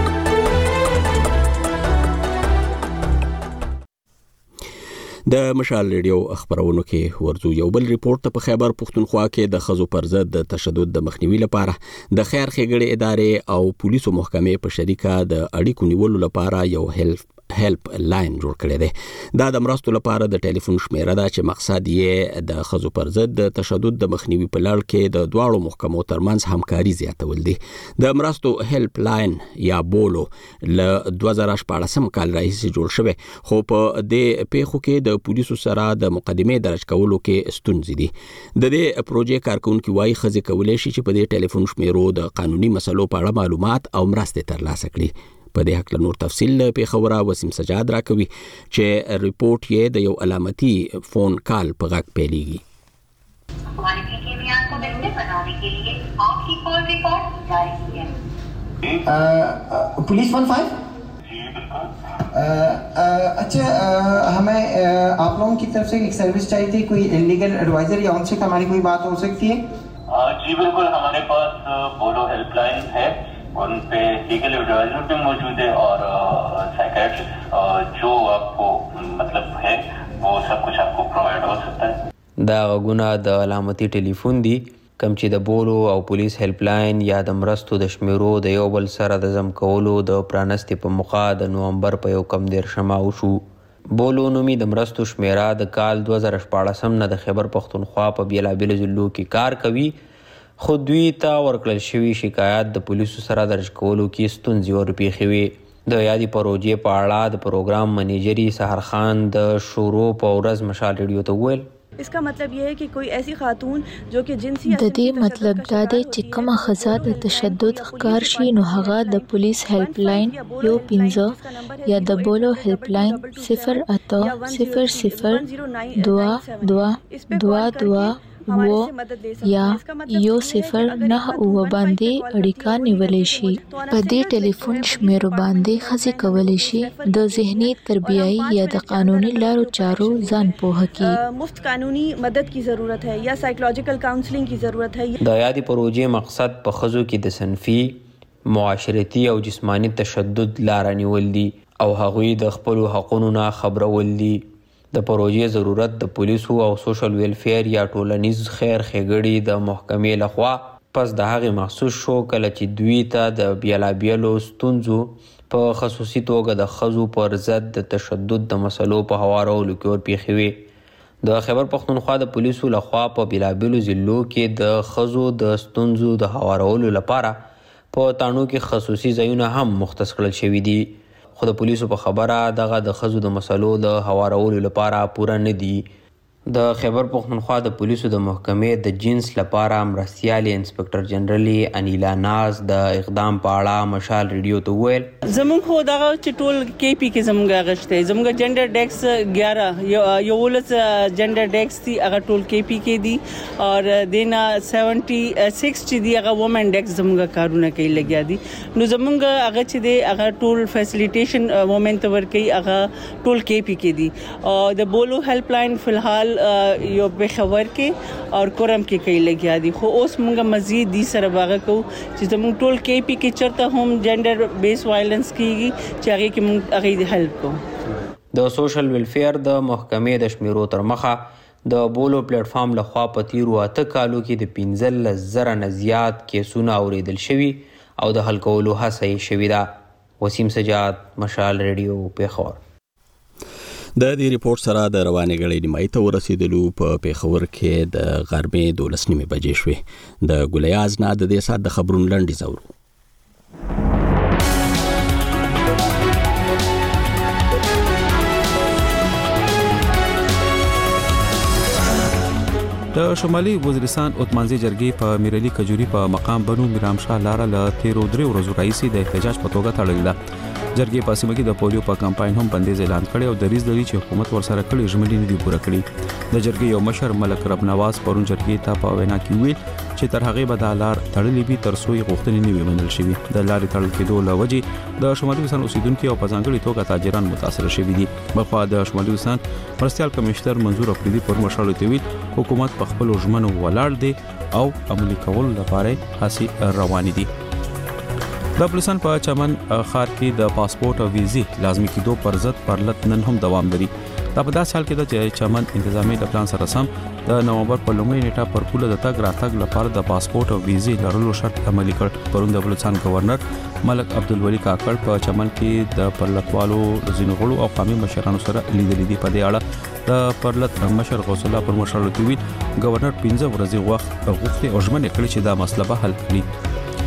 د مشال ریډیو خبرونو کې ورزو یو بل ریپورت په خیبر پښتونخوا کې د خزو پر ضد د تشدد د مخنیوي لپاره د خیر ښېګړې ادارې او پولیسو محکمې په شریکه د اړیکو نیولو لپاره یو هیلپ هیلپ لاین جوړ کړی دی. دا د مرستو لپاره د ټلیفون شمیره ده چې مقصد یې د خزو پر ضد د تشدد د مخنیوي په لړ کې د دواړو محکمو ترمنځ همکاري زیاتول دي. د مرستو هیلپ لاین یا بولو له دوه زره شپاړسم کال راهیسې جوړ شوی خو په دې پیښو کې د پولیسو سره د مقدمې درج کولو کې ستونزې دي. د دې پروژې کارکونکي وايي ښځې کولی شي چې په دې ټلیفون شمیرو د قانوني مسلو په اړه معلومات او مرستې ترلاسه کړي. په دې حق له نور تفصیل له پیښوره وسیم سجاد راکوي چې ریپورت یې د یو علامتي فون کال په غږ پیلېږي. हमारे विज्ञान को बेहतर बनाने के लिए आपकी कॉल रिकॉर्ड जारी है. पुलिस वन फाइव अच्छा हमें आप लोगों की तरफ से एक सर्विस चाहिए थी, कोई लीगल एडवाइजर या उनसे हमारी कोई बात हो सकती है? जी बिल्कुल, हमारे पास बोलो हेल्पलाइन है, उन पे लीगल एडवाइजर भी मौजूद है और साइकियाट्रिस्ट जो आपको मतलब है वो सब कुछ आपको प्रोवाइड हो सकता है. دا غوونه د علامتي ټلیفون دي کوم چې د بولو او پولیس هیلپ لاین یا د مرستو د شمیرو د یو بل سره د زم کولو د پرانستي په موخه د نومبر په یو کم دیرشمه وشو. بولو نومي د مرستو شمیره د کال دوه زره شپاړسم نه د خیبر پښتونخوا په بیلابیلو ضلعو کې کار کوي خو دوی ته ورکړل شوي شکایات د پولیسو سره درج کولو کې ستونزې ورپېښې وې. د یادې پروژې په اړه د پروګرام منیجري سحر خان د شروع په ورځ مشال ریډیو ته وویل इसका मतलब यह है कि कोई ऐसी खातून जो कि जिनसी د دې مطلب دا دی چې کومه ښځه د تشدد ښکار شي نو هغه د پولیس هیلپ لاین یو پنځه یا د بولو هیلپ لاین صفر اته صفر صفر دوه دوه دوه دوه و یا یو صفر نه اوه باندې اړیکه نیولی شي. په دې ټلیفون شمیرو باندې ښځې کولی شي د ذهني تربیایي یا د قانوني لارو چارو ځان پوهه کړي. مفت قانوني مدد کی ضرورت ہے یا سائیکولوژیکل کاؤنسلنگ کی ضرورت ہے. د یادې پروژې مقصد په ښځو کې د صنفي معاشرتي او جسماني تشدد لاره نیول دي او هغوی د خپلو حقونو نه خبرول دي. د پروژې ضرورت د پولیسو او سوشل ویلفیر یا ټولنیز خیر ښېګړې د محکمې لخوا پس د هغې محسوس شو کله چې دوی ته د بیلابیلو ستونزو په خصوصي توګه د ښځو پر ضد د تشدد د مسلو په هوارولو کې ورپېښې وې. د خیبر پښتونخوا د پولیسو لخوا په بیلابیلو ضلعو کې د ښځو د ستونزو د هوارولو لپاره په تاڼو کې خصوصي ځایونه هم مختص کړل شوي دي خو د پولیسو په خبره دغه د ښځو د مسلو د هوارولو لپاره پوره نه دي. د خیبر پښتونخوا د پولیسو د محکمې د جنس لپاره مرستیالې انسپکټر جنرالي انیلا ناز د اقدام په اړه مشال ریډیو ته وویل زموږ خو دغه چې ټول کې پی کې زموږ غشته زموږ جنډر ډیکس اګیارہ یو ولس جنډر ډیکس دي هغه ټول کې پی کې دي اور دینا سیونټي سکس چې دی هغه وومن ډیکس زموږ کارونه کوي لګیا دي نو زموږ هغه چې دی هغه ټول فیسیلیټیشن وومن ته ورکي هغه ټول کې پی کې دي او د بولو هیلپ لاین فلحال اول یو بخور کې او کورم کې کوي لګیا دي خو اوس موږ مزید دي سره باغ کو چې زموږ ټول کې پی کې چرته هم جندر بیس وایلنس کیږي چې هغه کې موږ هغه د هیلپ کوو. د سوشل ویلفیر د محکمې د شمیرو تر مخه د بولو پلیټ فارم لخوا په تیرو اته کالو کې د پنځلس زره نه زیات کیسونه اوریدل شوي او د حل کولو هڅه یې شوې ده. وسیم سجاد، مشال ریډیو، پیښور. د دې ریپورت سره د روانې غړې نیمایي ته ورسېدلو په پیښور کې د غرمې دولس نیمې بجې شوې. د ګلیاز نه د دې سات د خبرونو لنډیز اورو. د شمالي وزیرستان عثمانزي جرګې په میرعلي کجوري په مقام بنو میرامشاه لاره له تیرو درې ورځو راهیسې د احتجاج په توګه تړلې ده. جرګې په سیمه کې د پولیو په کمپاین هم بندیز اعلان کړی او دریځ لري چې حکومت ورسره کړي ژمنې نه دي پوره کړې. د جرګې یو مشر ملک رب نواز پرون جرګې ته په وینا کې ویل چې تر هغه به دا لار تړلې وي تر څو یې غوښتنې نه وي منل شوي. د لارې تړل کېدو له وجې د شمالي وزیرستان اوسیدونکو او په ځانګړي توګه تاجران متاثر شوي دي. بخوا د شمالي وزیرستان مرستیال کمشنر منظور افریدي پر مشال ویل حکومت په خپل ژمنو ولاړ دی او عملي کول لپاره هڅې روانې دي. د بلوچستان په چمن ښار کې د پاسپورت او ویزې لازمي کېدو پر ضد پرلط نن هم دوام لري. دا په داسې حال کې ده چې چمن انتظامی د پلان سره سم د نومبر په لومړۍ نیټه پر پوله د تګ راتګ لپاره د پاسپورت او ویزې لرلو شرط عملي کړ. پرون د بلوچستان گورنر ملک عبدالولي کاکړ په چمن کې د پرلطوالو ځینو غړو او قومي مشرانو سره لیدلې دي. په دې اړه د پرلط مشر غوث الله پر مشر ویل گورنر پنځه ورځې وخت غوښتي او ژمنه کړې چې دا مسله به حل کړي.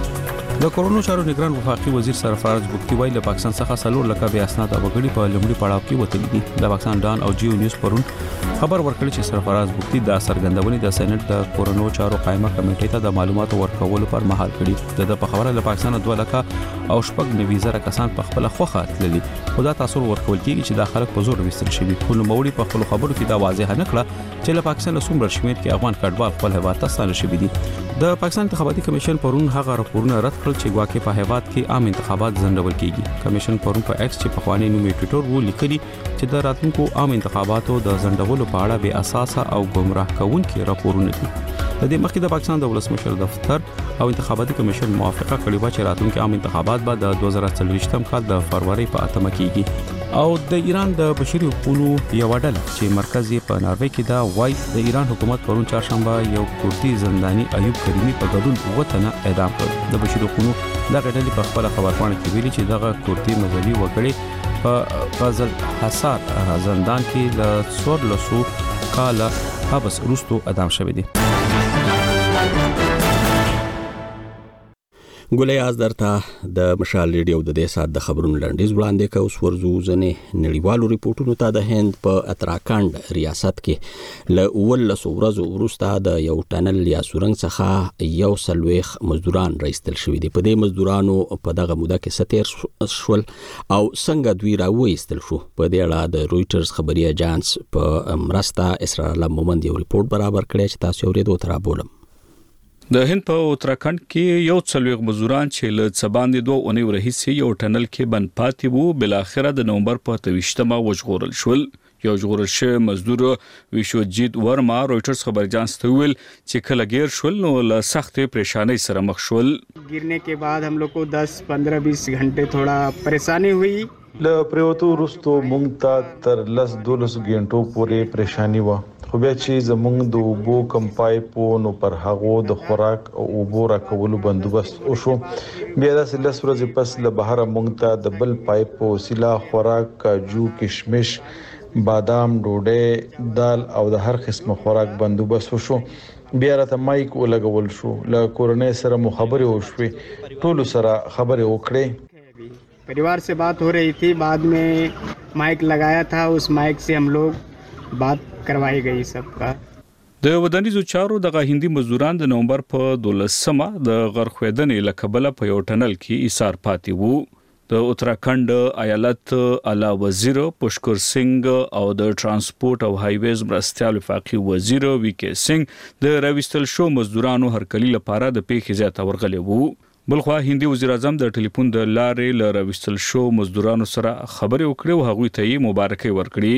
د کورونو چارو نگران وفاقي وزیر سرفراز بوکتی وایي له پاکستان څخه څلور لکه بیا اسناد او وګړي په لومړي پړاو کې وتلي دي. د پاکستان ډان او جیو نیوز پرون خبر ورکړی چې سرفراز بوکتی د څرګندونې د سېنات د کورونو چارو قائمه کمیټې ته د معلوماتو ورکولو پر مهال کړي. د په خبره له پاکستان دوه لکه او شپږ نوي زره کسان په خپل خوخه تللي. خدا تاسو ورکول کیږي چې د خلک په زور وستل شوی. خو نوموړي په خپل خبرو کې دا واضح نه کړه چې له پاکستان څومره شمېر کې افغان کډوال خپل هیواد ته ستانه شوي دي. د پاکستان انتخاباتي کمیشن پرون هغه راپورونه رد کړل چې ګواکې په هیواد کې عام انتخابات ځنډول کیږي. کمیشن پرون په ایکس چې په خواني نوم ټویټر وو لیکلي چې د راتلونکو عام انتخاباتو د ځنډولو په اړه بې اساسه او گمراه کوونکي راپورونه دي. د دې مخکې د پاکستان د ولسمشر دفتر او انتخاباتي کمیشن موافقه کړې و چې راتلونکي عام انتخابات به د دوه زره څلوېښتم کال د فروری په اتمه کېږي. او د ایران د بشري حقوقو یو ډله چې مرکز یې په ناروې کې دا وای د ایران حکومت پرون چهارشنبه یو کوردي زنداني ایوب کریمي په ګډون وطنه اعدام کړ. د بشري حقوقو د غړي په خپل خبرپاڼه کې ویلي چې دغه کوردي مذهبي وګړي په غزل حصار زندان کې له څوارلسو کاله حبس وروسته اعدام شوی دی. ګلیاز درته د مشال ریډیو د دې سات د خبرونو لنډیز وړاندې کوي. اوس ورځو ځنې نړیوالو ریپورتونو ته. د هند په اتراکاند ریاست کې له اوولسو ورځو وروسته د یو ټنل یا سورنګ څخه یو سلويخ مزدوران راایستل شوي دي. په دې مزدورانو په دغه موده کې ستیر شول او څنګه دوی راوېستل شو. په دې اړه د رويټرز خبري اژانس په مرسته اسرار الله مومند یو ریپورت برابر کړی چې تاسو اورېدو تر بولم. د هند په اتراکند کې یو څلويخ مزدوران چې له څباندې دوه اونۍ ورهیسې یو ټنل کې بند پاتې وو بل اخره د نومبر په تویشتمه وژغورل شول. یو ژغورل شوی مزدور ویشوجیت ورما رويټرز خبر اژانس ته ویل چې کله غیر شول نو له سخت پریشانی سره مخ شول. गिरने के बाद हम लोग को दस पंद्रह बीस घंटे थोड़ा परेशानी हुई. له پریوتو وروسته مونږ ته تر لس دولس غنټو پورې پریشانی و. خو بیا چې زمونږ د اوبو کم پایپو نو پر هغو د خوراک او اوبو راکولو بندوبست وشو. بیا داسې لس ورځې پس له بهره مونږ ته د بل پایپ په وسیله خوراک، کاجو، کشمش، بادام، ډوډۍ، دال او د هر قسم خوراک بندوبست وشو. بیا راته مایک ولګول شو. له کورنۍ سره مو خبرې وشوې. ټولو سره خبرې وکړې. परिवार से बात हो रही थी. बाद में माइक लगाया था. उस माइक से हम लोग बात करवाई गई सबका. د ودانیزو چارو دغه هندي مزدوران د نومبر په دولسمه د غرخویدنې لکبله په یو ټنل کې ایثار پاتې وو. د اتراکند ایالت اعلی وزیر پشکر سنگھ او د ترانسپورت او هایویز مرستیال وفاقي وزیر وی کے سنگھ د راوستل شو مزدورانو هرکلی لپاره د پیښې ځای ورغلي وو. بلخوا هندي وزیر اعظم د ټلیفون د لارې ل راوستل شو مزدورانو سره خبرې وکړې او هغوی ته یې مبارکي ورکړې.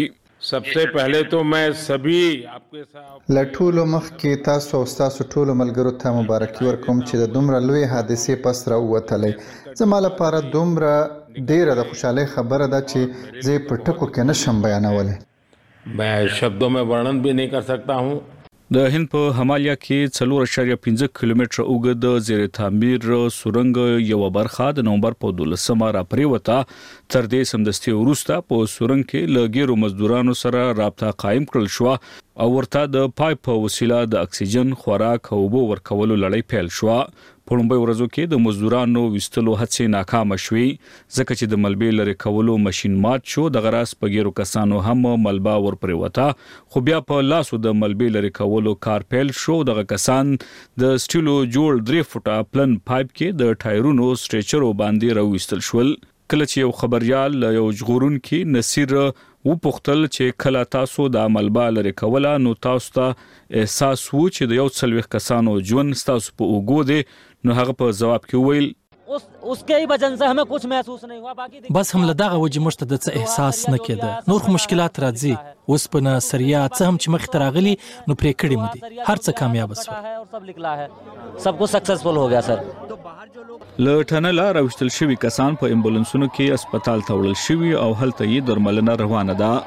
सबसे पहले तो मैं सभी आपके साथ لټولو مخ کې تاسو او تاسو ټولو ملګرو ته مبارکي ورکوم چې د دومره لوی حادثې پس راووتلې. زما لپاره دومره ډیره د خوشحالۍ خبره ده چې زه په ټکو کې نشم بیانولی. मैं शब्दों में वर्णन भी नहीं कर सकता हूँ. د هند په همالیا کې څلور اشاریه پنځه کیلومتره اوږد زیر تعمیر سورنګ یو برخه د نومبر په دولسمه را پریوته. تر دې سمدستي وروسته په سورنګ کې لګیرو مزدورانو سره رابطه قائم کړل شو او ورته د پایپ په وسیله د اکسیجن خوراک او اوبو ورکولو لړۍ پیل شو. په لومړۍ ورځو کې د مزدورانو وستلو هڅې ناکامه شوې ځکه چې د ملبې لري کولو ماشين مات شو. د غراس په ګیرو کسانو هم ملبا ور پریوته خو بیا په لاسو د ملبې لري کولو کار پیل شو. دغه کسان د سټیلو جوړ درې فوټه پلن پایپ کې د ټایرونو سټریچرو باندې راوستل شول. کله چې یو خبريال یو ژغورون کې نصیر و پختل چې کله تاسو د ملبا لري کوله نو تاسو ته احساس وو چې د یو څلويخ کسانو ژوند تاسو په اوګو دي. نو هغه په جواب کې ویل उस उसके ही वजन से हमें कुछ महसूस नहीं हुआ. बाकी बस हम लداغه وجه مشته د څه احساس نه کېده. نور خو مشکلات راځي. اوس په سریا څه هم چې مخ تراغلي نو پرې کړی مو دي. هر څه کامیاب شو. और सब निकला है. सब कुछ सक्सेसफुल हो गया सर. له ټنل راوستل شوی کسان په امبولانسونو کې هسپتال ته وړل شوی او هلته یې درملنه روانه ده.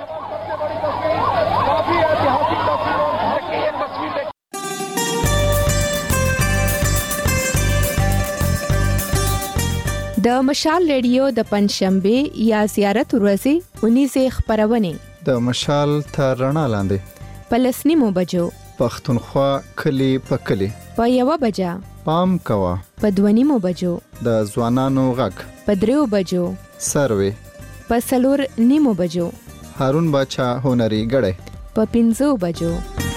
د مشال ریډیو د پنځشنبه یا زیارت ورځې اونیزه خبرونه د مشال تر رڼا لاندې په لسنیمو بجو پښتونخوا کلی په کلی په یو بجا پام کوا په دونیمو بجو د ځوانانو غږ په دریو بجو سروي په سلور نیمو بجو هارون باچا هنري غړې په پنځو بجو.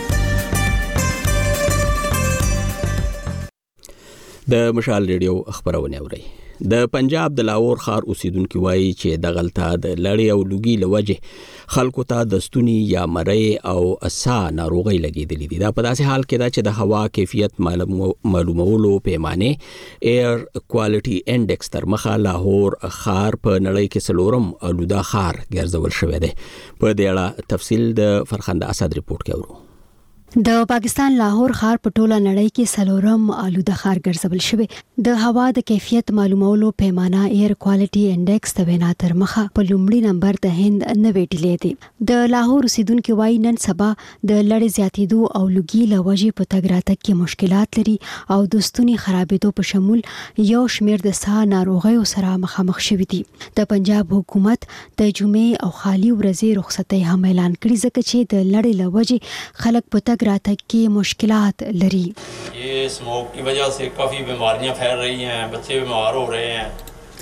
د مشال ریډیو خبرونه اوري. د پنجاب د لاهور ښار اوسیدونکو وایي چې د غلطه د لړۍ او لوګي لوجه خلکو ته د ستوني یا مړی او اسا ناروغي لګیدلې دي. دا په داسې حال کې دا چې د هوا کیفیت معلومولو پیمانه ایر کوالټي انډیکس تر مخه لاهور ښار په نړۍ کې څلورم الوده ښار ګرځول شوی دی. په دې اړه تفصیل د فرخنده اسد ریپورت کې اورو. د پاکستان لاهور ښار په ټوله نړۍ کې سلورم آلوده ښار ګرځول شوی. د هوا د کیفیت معلومولو پیمانه ایر کوالټي انډیکس ته وینا تر مخه په لومړي نمبر د هند نوې ډیلې دي. د لاهور اوسیدونکو وایي نن سبا د لړۍ زیاتېدو او لوګي لوجې په تګ راتګ کې مشکلات لري او د ستوني خرابېدو په شمول یو شمېر د ساه ناروغیو سره مخامخ شوي دي. د پنجاب حکومت د جمعې او خالي ورځې رخصتۍ هم اعلان کړې ځکه چې د لړۍ لوجې خلک په راتګ کې مشکلات لري. یہ سموک کی وجہ سے کافی بیماریاں پھیل رہی ہیں. بچے بیمار ہو رہے ہیں.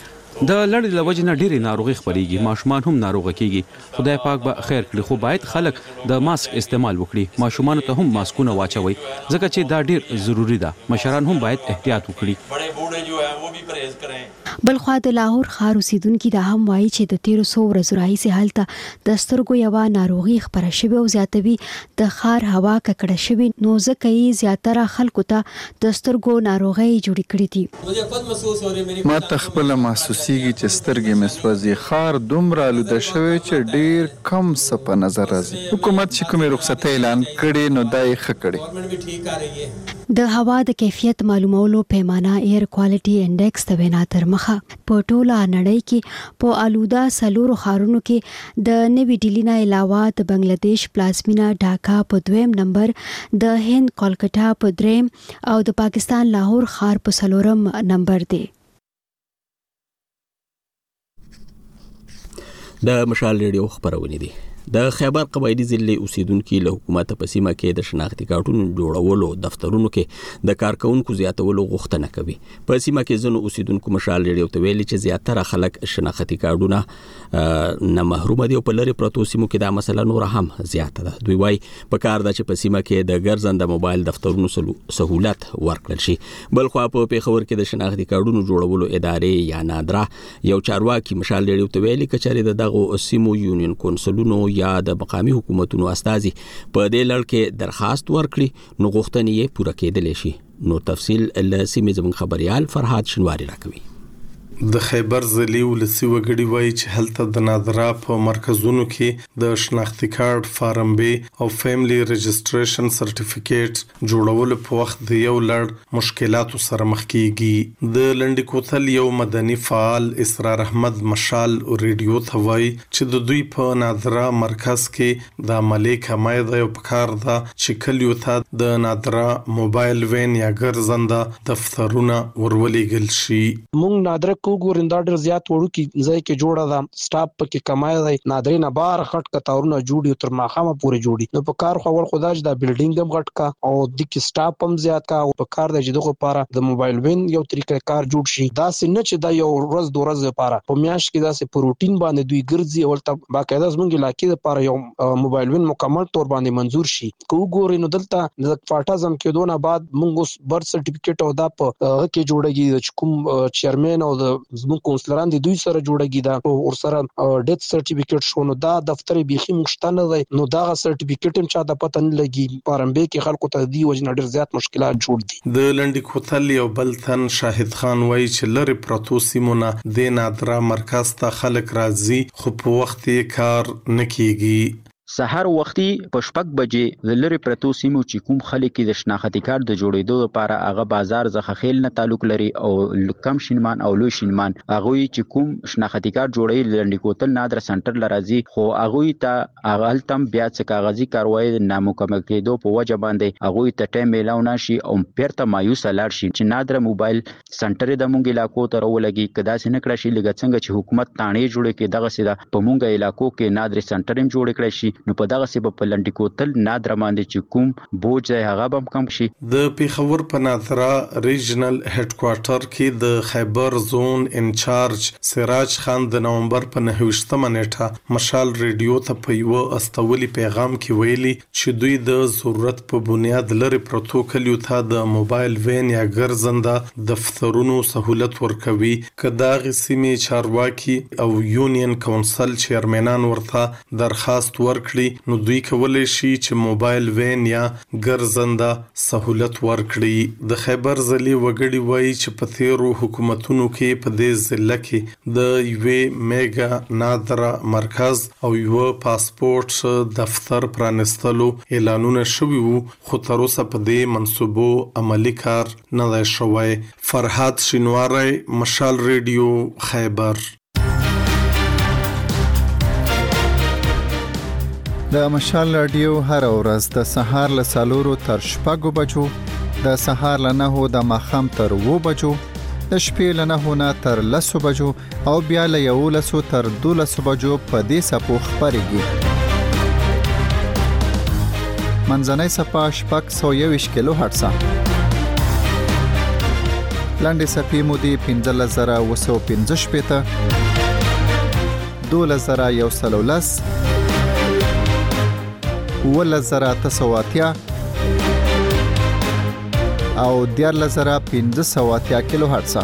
د لړۍ له وجې نه ډېرې ناروغي خپرېږي. ماشومان هم ناروغه کېږي. خدای پاک به خیر کړي خو باید خلک د ماسک استعمال وکړي. ماشومانو ته هم ماسکونه واچوي ځکه چې دا ډېر ضروری ده. مشران هم باید احتیاط وکړي. بڑے بوڑھے جو ہیں وہ بھی پرهیز کریں. بلخوا د لاهور ښار اوسیدونکو دا هم وایي چې د تیرو څو ورځو راهیسې هلته د سترګو یوه ناروغي خپره شوې او زیاتوي د ښار هوا ککړه شوې نو ځکه یې زیاتره خلکو ته د سترګو ناروغۍ جوړې کړې دي. ما ته خپله محسوسیږي چې سترګې مې سوځي. ښار دومره آلوده شوی چې ډېر کم څه په نظر راځي. حکومت چې کومې رخصتۍ اعلان کړې نو دا یې ښه کړې. د هوا د کیفیت معلومولو پیمانه ایر کوالټي انډیکس ته وینا تر مخه په ټوله نړۍ کې په آلوده سلورو ښارونو کې د نوې ډیلي نه علاوه د بنگلاديش پلازمینه ډاکا په دویم نمبر، د هند کولکټا په دریم او د پاکستان لاهور ښار په څلورم نمبر دی. د مشال ریډیو خبرونه دي. د خیبر قبایلی ضلع اوسیدونکو له حکومت په سیمه کې د شناختی کارتونو جوړولو دفترونو کې د کارکونکو زیاتولو غوښتنه کوي. په سیمه کې ځینو اوسیدونکو مشال ریډیو ته ویلي چې زیاتره خلک شناختی کارتونه نه محروم دي او په لری پروتو سیمو کې دا مسله نور هم زیاته ده. دوی وايي په کار د چې په سیمه کې د ګرځنده موبایل دفترونو سہولت ورکړل شي. بلخوا په پیښور کې د شناختی کارتونو جوړولو ادارې یا نادرا یو چارواکي مشال ریډیو ته ویلي کچاري د دغه سیمو یونین کونسلونو یا د مقامی حکومتونو استازي په دې لړ کې درخواست ورکړي نو غوښتنې یې پوره کېدلې شي. نو تفصیل له سیمې زموږ خبريال فرهاد شنواری راکوي. د خیبر ضلعي ولسي وګړي وایي چې هلته د نادرا په مرکزونو کې د شناختي کارت فارم بی او فیملی رجسټریشن سرټیفیکیټ جوړولو په وخت د یو لړ مشکلاتو سره مخ کیږي. د لنډي کوتل یو مدني فعال اسرار احمد مشال ریډیو ته وایي چې د دوی په نادرا مرکز کې د عملي کمای د یو پکار ده چې کلیو ته د نادرا موبایل وین یا ګرځنده دفترونه ورولېږل شي. مونږ نادره کو ګورین دا ډېر زیات وړو کې ځای کې جوړه ده سټاپ پکې کمای دی نادرې نه بار خټ کتاورونه جوړي تر ماخامه پورې جوړي نو په کار خو ول خدای دا بلډینګ هم غټ کا او د کې سټاپ هم زیات کا او په کار د جدو لپاره د موبایل وین یو طریقې کار جوړ شي دا سینه چې دا یو ورځ دوه ورځې لپاره په میاش کې دا سه پروتین باندې دوی ګرځي او ته باقاعده زمونږ علاقې لپاره یو موبایل وین مکمل تور باندې منزور شي کو ګورین نو دلته د فاټازم کې دونه بعد مونږ برث سرټیفیکیټ او دا په کې جوړیږي چې کوم چیرمن او د زموږ کونسلران دي دوی سره جوړیږي دا او سره ډیث سرټیفیکیټ شو نو دا دفتر بيخي مشتنه دی نو دا سرټیفیکیټ هم چا د پته نه لګي پارمبه کې خلکو ته دی وجه ډېر زیات مشکلات جوړ دي. د لنډي کوتل یو بل تن شاهد خان وایي چې لری پروتو سیمونه د نادرا مرکز ته خلک راځي خو په وخت یې کار نه کیږي. سحر وختي په شپږ بجې د لری پرتو سیمو چې کوم خلک د شناختی کارت د جوړېدو لپاره هغه بازار زخه خیل نه تعلق لري او کم شینمان او لوی شینمان هغه چې کوم شناختی کارت جوړې لنډي کوتل نادر سنټر لرازي خو هغه ته هغه تم بیا څه کاغذي کاروایی نامکمل کېدو په وجه باندې هغه ته ټیم میلاو نشي او پیرته مایوس لار شي چې نادر موبایل سنټر د مونږ علاقو ته ولګي کدا سینه کړی شي لګ څنګه چې حکومت تانې جوړې کې دغه سیده په مونږ علاقو کې نادر سنټر هم جوړ کړی شي نو په دغه سبب په لنډي کوتل نادر باندې چې کوم بوج ځای هغه بم کم شي. د پیښور په نادرا ریجنل هډ کوارټر کې د خیبر زون انچارج سراج خان د نومبر په نهویشتمه نیټه مشال ریډیو ته په یو استولي پیغام کې ویلي چې دوی د ضرورت په بنیاد لري پروتو کلیو ته د موبایل وین یا ګرځنده دفترونو سہولت ورکوي کدا غسیمه چارواکي او یونین کونسل چیرمنان ورته درخواست ورکړي نو دوی کولای شي چې موبایل وین یا ګرځنده سہولت ورکړي. د خیبر ضلعي وګړي وایي چې په تیرو حکومتونو کې په دې ضلع کې د یوې میګا نادرا مرکز او یو پاسپورت دفتر پرانستلو اعلانونه شوي وو خو تر اوسه په دې منصوبو عملی کار نه دی شوی. فرحات شینواری مشال ریډیو خیبر. د مشال رادیو هر ورځ د سهار له سالورو تر شپږو بجو د سهار له نهو د ماښام تر اوو بجو د شپې له نهو نه تر لسو بجو او بیا له یولسو تر دولسو بجو په دې سپو خپرېږي. منځنۍ سپه شپږ سوه یوویشت کیلو هرټزه لنډې سپې مودې پنځلس زره اوه سوه پنځه شپېته دولس زره یو سل او لس اوولس زره اته سوه اتیا او دیارلس زره پنځه سوه اتیا کیلو هرټزه.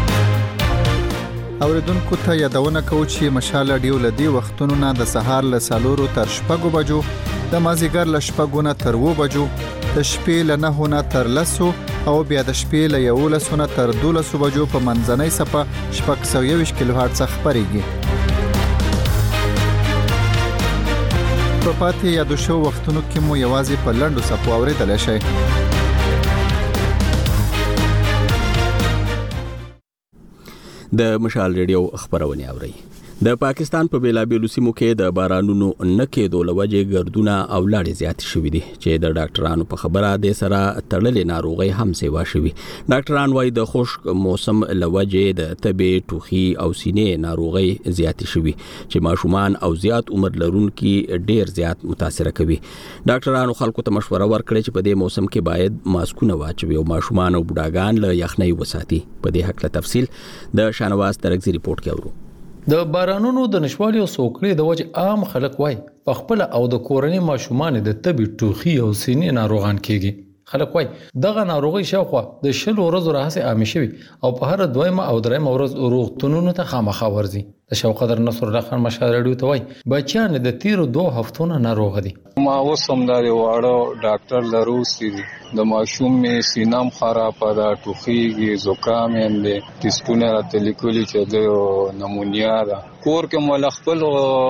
اوریدونکو ته یادونه کوو چې مشال رادیو له دې وختونو نه د سهار له څلورو تر شپږو بجو د مازدیګر له شپږو نه تر اوو بجو د شپې له نهو نه تر لسو او بیا د شپې له یولسو نه تر دولسو بجو په منځنۍ سپه شپږ سوه یوویشت کیلو هرټزه خپرېږي. په پاتې یادو شو وختونو کې مو یوازې په لنډو سپو اورېدلی شئ. د مشال ریډیو خبرونه اورئ. د پاکستان په بیلابیلو سیمو کې د بارانونو نه کېدو لوجه ګردونه او لاړې زیات شوې دي چې د ډاکټرانو په خبره د سره تړلې ناروغي هم سیوا شوې. ډاکټران وايي د خشک موسم لوجه د تبې ټوخي او سینې ناروغي زیات شوې چې ماشومان او زیات عمر لرونکي ډېر زیات متاثر کوي. ډاکټرانو خلکو ته مشوره ورکړه چې په دې موسم کې باید ماسکونه واچوي او ماشومان او بوډاګان له یخنۍ وساتي. په دې حق له تفصیل د شانواز ترکزي ریپورت کې اورو. د بارانونو د نشوالي او سوکړې د وجه عام خلک وای په خپل او د کورنۍ ماشومان د تبې ټوخي او سینې ناروغان کېږي. خلک وای دغه ناروغي شاوخوا د شل ورځو راهسه عام شوي او په هر دویمه او درېمه ورځ روغتونونو ته خامخا ورځي. د شوقدر نصر الله خان مشال رادیو ته وای بچیان د تیرو دوه هفتونو ناروغ دي. ما وسم د واړو ډاکټر لرو سي د ماشوم می سینام خراب ده ټوخیږي زکام اندې ټیسټونه راته لیکلي چې د نمونیا ده کور کې مول خپل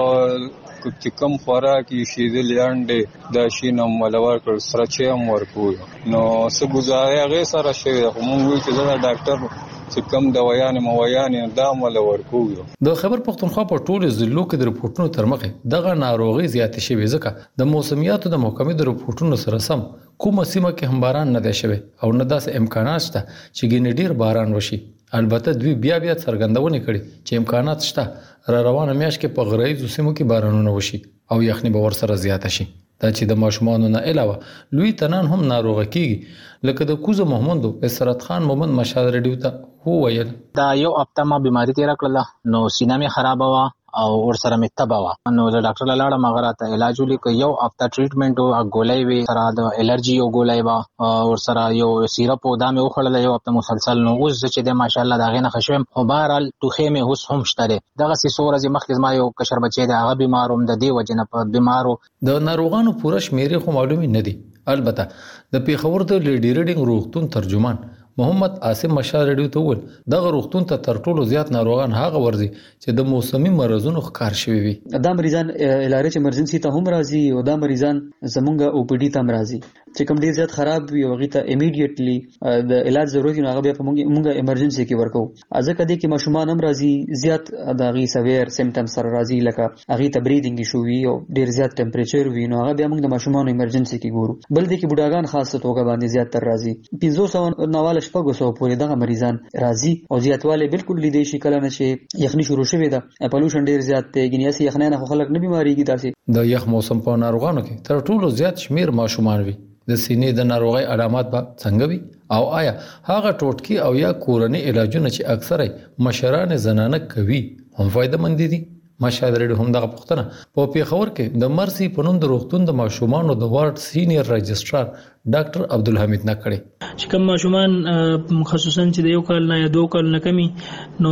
چې کم خوراکي شیدل انډه د شینم ولور کړ سره چې هم ورکو نو څه گزارې هغه سره شوی موږ وی چې دا ډاکټر چې کم دوايان مویان دا مل ورکو. د خبر پښتونخوا په ټولو ضلعو کې د رپورټونو تر مخه دغه ناروغي زیات شوي ځکه د موسمیاتو د محکمې د رپورټونو سره سم کومه سیمه کې هم باران نه دی شوی او نه داسې امکانات شته چې ګینه ډیر باران وشي. البته دوی بیا بیا څرګندونه کړي چې امکانات شته را روانه میاشت کې په غرایزو سیمو کې بارانونه وشي او یخني به ورسره زیاته شي. دا چې د ماشومانو نه علاوه لوی تنان هم ناروغ کیږي لکه د کوزه محمد اسرت خان محمد مشال رډیو ته هو ویل دا یو هفته ما بیماری تیر کړله نو سینه می خراب وا او ور سره می تبا وا نو د ډاکټر لاله مغراته علاج ولیک یو هفته ټریټمنټ او غولای وی سره د الرجی او غولای وا ور سره یو سیرپ او دامه وخړل یو هفته مسلسل نو اوس چې د ماشاءالله دا غنه خشم او بهرال توخه می اوس هم شته دغه سی سورز مخکې ما یو کشر بچی د هغه بیماروم د دی وجنه په بیمارو د ناروغانو پوره شمیرې خو معلومه نه دي. البته د پیښور د لیډی ریډینګ روغتون ترجمان محمد عاصم مشال رډیو ته ول دغه روغتون ته تر ټولو زیات ناروغان هغه ورزي چې د موسمي مرزونو ښکار شوی وي. دا مریضان الارچ ایمرجنسي ته هم راځي او دا مریضان زمونږ او پی ډي ته هم راځي چې کوم ډیر زیات خراب وي او غیته امیډیټلی د علاج ضرورت نه هغه بیا په مونږه ایمرجنسي کې ورکو. ځکه دې کې ماشومان هم راځي زیات د غي سویر سیمټمز سره راځي لکه هغه ته بریدینګ شو وي او ډیر زیات ټمپریچر وي نو هغه بیا موږ د ماشومان ایمرجنسي کې ګورو. بل دې کې بډاګان خاصه توګه باندې زیات تر راځي پنځه سوه نواله شپږ سوه پورې دغه مریضان راځي او زیاتواله بالکل لیدې شي کله نه شي یخني شروع شوه ده پولوشن ډیر زیات دی ګنیاسي یخنه نه خلک نه بیماریږي داسې د یخ موسم په ناروغانو کې تر ټولو زیات شمیر ماشومان وي. د سینې د ناروغي علامات به څنګه وي او آیا هغه ټوټکی او یا کورنی علاجونه چې اکثره مشران زنانه کوي هم فائدہ مند دي؟ مشال رډیو هم دغه پوښتنه په پیښور کې د مرسي په نوم د روغتون د ماشومانو د وارډ سینیئر رجسترار ډاکټر عبدالحمید نه کړي چې کوم ماشومان خصوصا چې د یو کال نه یا دوه کال نه کمی نو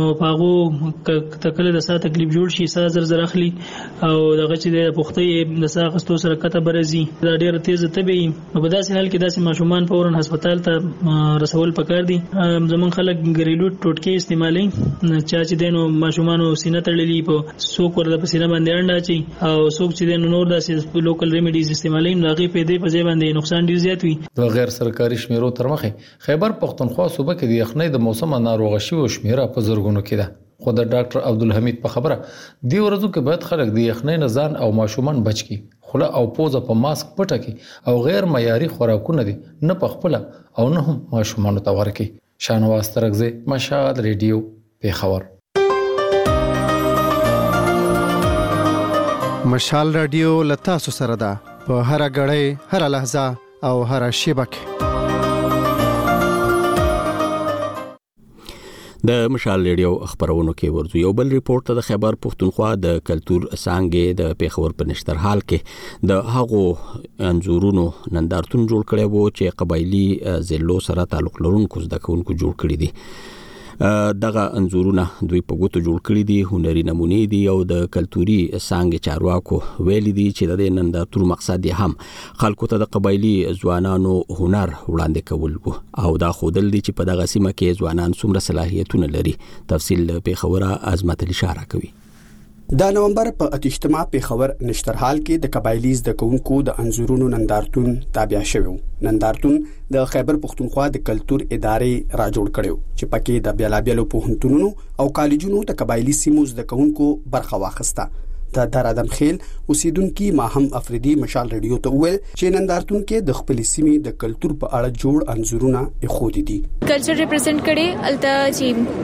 پاغو تکله د سات تکلیف جوړ شي سات زر زر اخلي او دغه چې د پختې د ساغستو سره کته برزي دا ډیره تیز تبي نو په داسې حال کې داسې ماشومان فورن هسپتال ته رسول پکار دي. زمون خلک ګریلو ټوټکي استعمالي چا چې دینو ماشومان سینه تړلې په څوک ورته په سینه باندې انډا چي او څوک چې دینو نور داسې لوکل ریمیډیز استعمالي نو هغه په دې په ځای باندې نقصان ډیر زیات د غیر سرکاري شمیرو تر مخه خیبر پښتونخوا صوبه کې د یخنۍ د موسم ناروغه شوی شمیره په زرګونو کې ده خو د ډاکټر عبدالحمید په خبره دی ورځو کې باید خلک د یخنۍ نه ځان او ماشومان بچ کی خوله او پوزه په ماسک پټه کی او غیر معیاري خوراکونه دي نه په خپل او نه هم ماشومان ته ورکي. شانواز ترغزه مشال رادیو پیښور. مشال رادیو لتا سره ده په هر غړې هر لحظه او هر شیبه کې. د مشال رادیو خبرونو کې ورځو یو بل ریپورت د خیبر پښتونخوا د کلچر څنګه د پیښور په نشترحال کې د هغو انزورونو نندارتون جوړ کړي وو چې قبایلی ضلعو سره تعلق لرونکو زده کوونکو جوړ کړي دي. دغه انزورونه دوی په ګوتو جوړ کړي دي هنري نمونې دي او د کلتوري څنګه چارواکو ویل دي چې د نندارتون مقصد هم خلکو ته د قبایلی ځوانانو هنر وړاندې کول وو او دا خودل دي چې په دغه سیمه کې ځوانان څومره صلاحیتونه لري. تفصیل په خوره عظمت الاشاره کوي. د نومبر په اتشتما پیښور نشترحال کې د قبایلی زده کوونکو د انزورونو نندارتون تابع شوی. نندارتون د خیبر پښتونخوا د کلچر ادارې را جوړ کړو چې پکې د بیلابیلو پوهنتونونو او کالجونو د قبایلی سیمو زده کوونکو برخه واخیسته. د دار ادم خیل اوسیدونکو ماهم افریدي مشال رادیو ته ویل چې نندارتون کې د خپل سیمې د کلچر په اړه جوړ انزورونه اخودي دي. کلچر ریپرزینټ کړي الته چې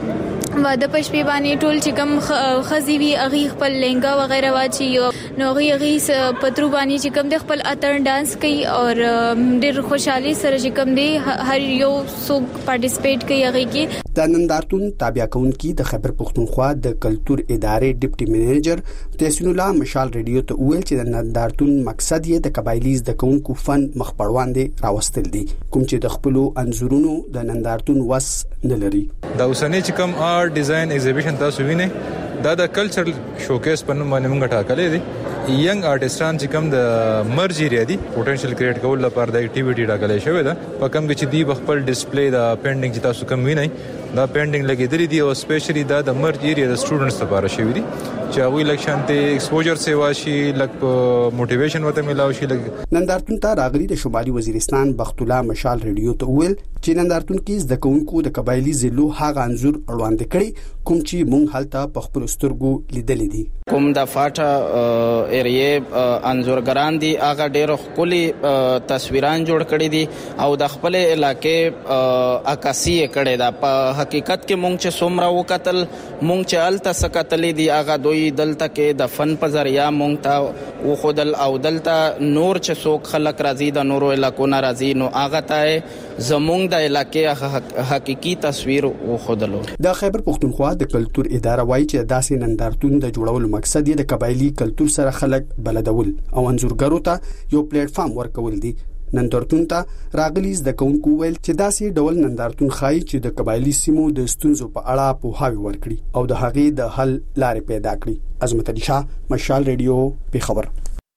واده پښپی باندې ټول چې کوم خزي وی اغي خپل لهنګا وغیرہ واچي نو غي اغي پترو باندې چې کوم د خپل اتر ډانس کوي او ډېر خوشحالي سره چې کوم دی هر یو څوک پارټیسپیټ کوي اغي کې د نندارتون تابع کونکي د خیبر پختونخوا د کلچر ادارې ډیپټي منیجر تحسین الله مشال ریډیو ته ویل چې د نندارتون مقصد یې د قبایلیز د کونکو فن مخپړوان دي راوستل دي کوم چې د خپل انزورونو د نندارتون وس نه لري دا اوسنۍ چې کوم آرت ډیزاین ایگزیبیشن تاسو وینئ دا د کلچرل شوکیس په نوم باندې موږ ټاکلې دي ینګ آرټستان چې کوم د مرج ایریا دي پوتنشل کریټ کول لپاره د اکټیویټي ټاکلې شوی ده په کوم کې چې دی خپل ډیسپلی د پینټینګ چې تاسو کوم وینئ دا پینټینګ لګیدلې دي او سپیشلی دا د مرج ایریا د سټوډنټس لپاره شوی دي چې هغه لکشانته ایکسپوجر سیوا شي لک موټیویشن وته ملاوي شي لګ نندارتون ته راغلي د شمالي وزیرستان بخت الله مشال ریډیو ته ویل چې نندارتون کې زده کوونکو د قبایلی زلو هغه انزور اړوند کړي کوم چې مونږ حالت په خپل سترګو لیدلې دي کوم د فاټا ایریه انزورګران دي هغه ډېر خولي تصویران جوړ کړي دي او د خپل علاقې عکاسي کړي دا په حقیقت کې مونږ چې څومره وکتل مونږ چې الته سکتلې دي هغه دوی دلته کې د فن په ذریعہ مونږ ته وخدل او دلته نور چې څوک خلک راځي د نورو علاقو نه راځي نو هغه ته زمونږ د علاقې حقيقي تصویر وخدلو د خیبر پختونخوا د کلچر اداره وایي چې داسې نندارتون د جوړولو مقصد یې د قبایلی کلچر سره خلک بلدول او انزورګرو ته یو پلیټ فارم ورکول دي نندارتون ته راغلي د کونکو ویل چې داسې ډول نندارتون خای چې د قبایلی سیمو د ستونزو په اړه په هاوی ورکړي او د هغې د حل لارې پیدا کړي عظمت علي شاه مشال ریډیو په خبر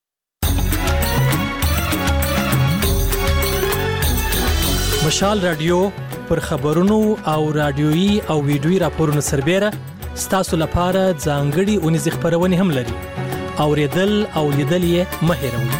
مشال رادیو پر خبرونو او رادیويي او ویډیويي راپورونو سربېره ستاسو لپاره ځانګړي اونیز خبرونه هم لري اوریدل او لیدل یې مه هېروئ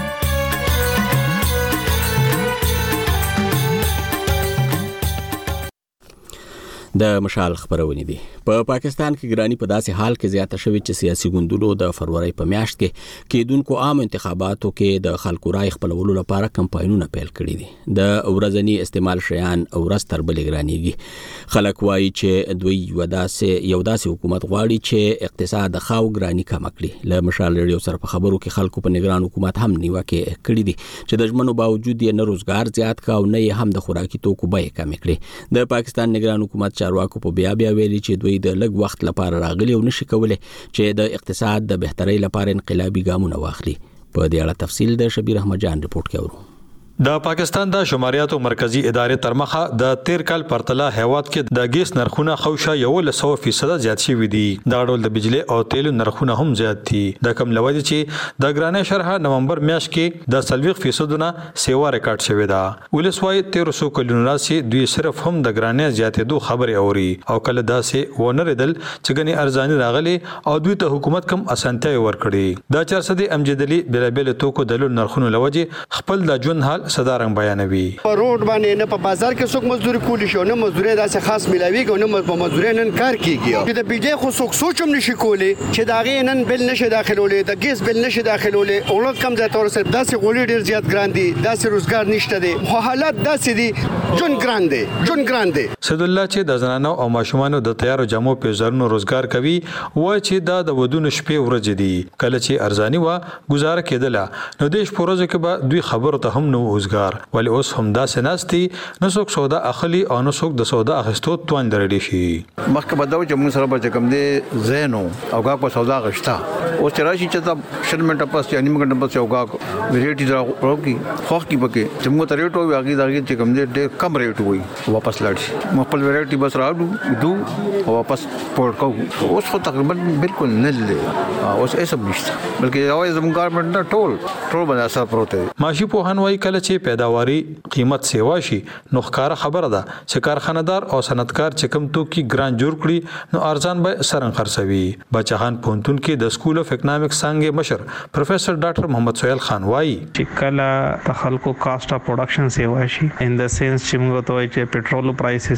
د مشال خبرونه دي په پا پاکستان کې ګرانی په داسې حال کې زیاته شوې چې سیاسي ګوندونو د فروری په میاشت کې کېدونکو عام انتخاباتو کې د خلکو رای خپلولو لپاره کمپاینونه پیل کړي دي د ورځنی استعمال شیان او ورځ تر بلې ګرانیږي خلک وایي چې دوی وداسې یو داسې حکومت غواړي چې اقتصاد خاو ګرانی کم کړي له مشال ریډیو سره په خبرو کې خلکو په نگران حکومت هم نیوکه کړې دي چې د ژمنو باوجود یې نه روزګار زیات کا او نه هم د خوراکي توکو بیه کم کړي د پاکستان نگران حکومت چارواکو په بیا بیا ویلي چې دوی د لږ وخت لپاره راغلي او نشي کولای چې د اقتصاد د بهترۍ لپاره انقلابي ګامونه واخلي په دې اړه تفصیل د شبیر احمد جان رپورت کوي د پاکستان د شماریاتو مرکزی ادارې ترمخه د تیر کال پرتله هیواد کې د ګیس نرخونه خوشه یو ل سو فیصد زیات شوي دي د ډول د بجلی او تیلو نرخونه هم زیات دي د کم لوي چې د ګرانه شرح نومبر میاشت کې د سلويخ فیصدونه سیوا ریکارډ شوی دا ولسوای تیرو سو کلونو راسي دوی صرف هم د ګرانه زیاتېدو خبري اوري او کله داسې ونردل چې غني ارزاني راغلي او دوی ته حکومت کم اسانتیا ورکړي د چار صدې امجدلي بلابل توکو دلو نرخونه لوجه خپل د ژوند حال صدارنګ بیانوي په روډ باندې نه په بازار کې څوک مزدوري کولی شو نه مزدوري داسې خاص ملاوي کو نه په مزدوري نن کار کیږي چې د بجلی خو څوک سوچم نشي کولی چې دا غي نن بل نشي داخلولې د ګیس بل نشي داخلولې اولاد کم ځای تور سره داسې غولي ډیر زیات ګران دي داسې روزګار نشته دي خو حالات داسې دي جون ګران دي جون ګران دي سید الله چې د زنانو او ماشومان د تیارو جامو په زرونو روزګار کوي و چې دا د ودونو شپې ورځ دي کله چې ارزاني و گزاره کېدله نو دیش پروژه کې به دوی خبرو ته هم نو روزګار ولی اوس هم دا سناستي نو څوک سودا اخلي او نو څوک د سودا اخستو توان درېدي شي مخکې بدو چې موږ سره به کوم دي زینو او غا په سودا غشتا او چې راشي چې تا شل منټه پس یا نیم غنټه پس یو غا ویریټي درو کی خو کی پکې چې موږ ته ریټ وي هغه دغه چې کوم دي ډېر کم ریټ وي واپس لاړ شي موږ خپل ویریټي بس راوړو دو او واپس پورټ کوو اوس خو تقریبا بالکل نه لې اوس هیڅ نشته بلکې یو زموږ ګورنمنت نه ټول ټول باندې اثر پروت دی ماشي په هنوي کله چې پیداواري قیمت سیوا شي نو ښکار خبره ده چې کارخانه‌دار او صنعتکار چې کوم توکي ګران جوړ کړي نو ارزان به سرن خرڅوي بچهان پونتون کې د سکول اف اکنامکس څنګه مشر پروفیسور ډاکټر محمد سہیل خان وایي چې کله د خلکو کاست اف پروډکشن سیوا شي ان د سنس چې موږ ته چې پټرول پرایسز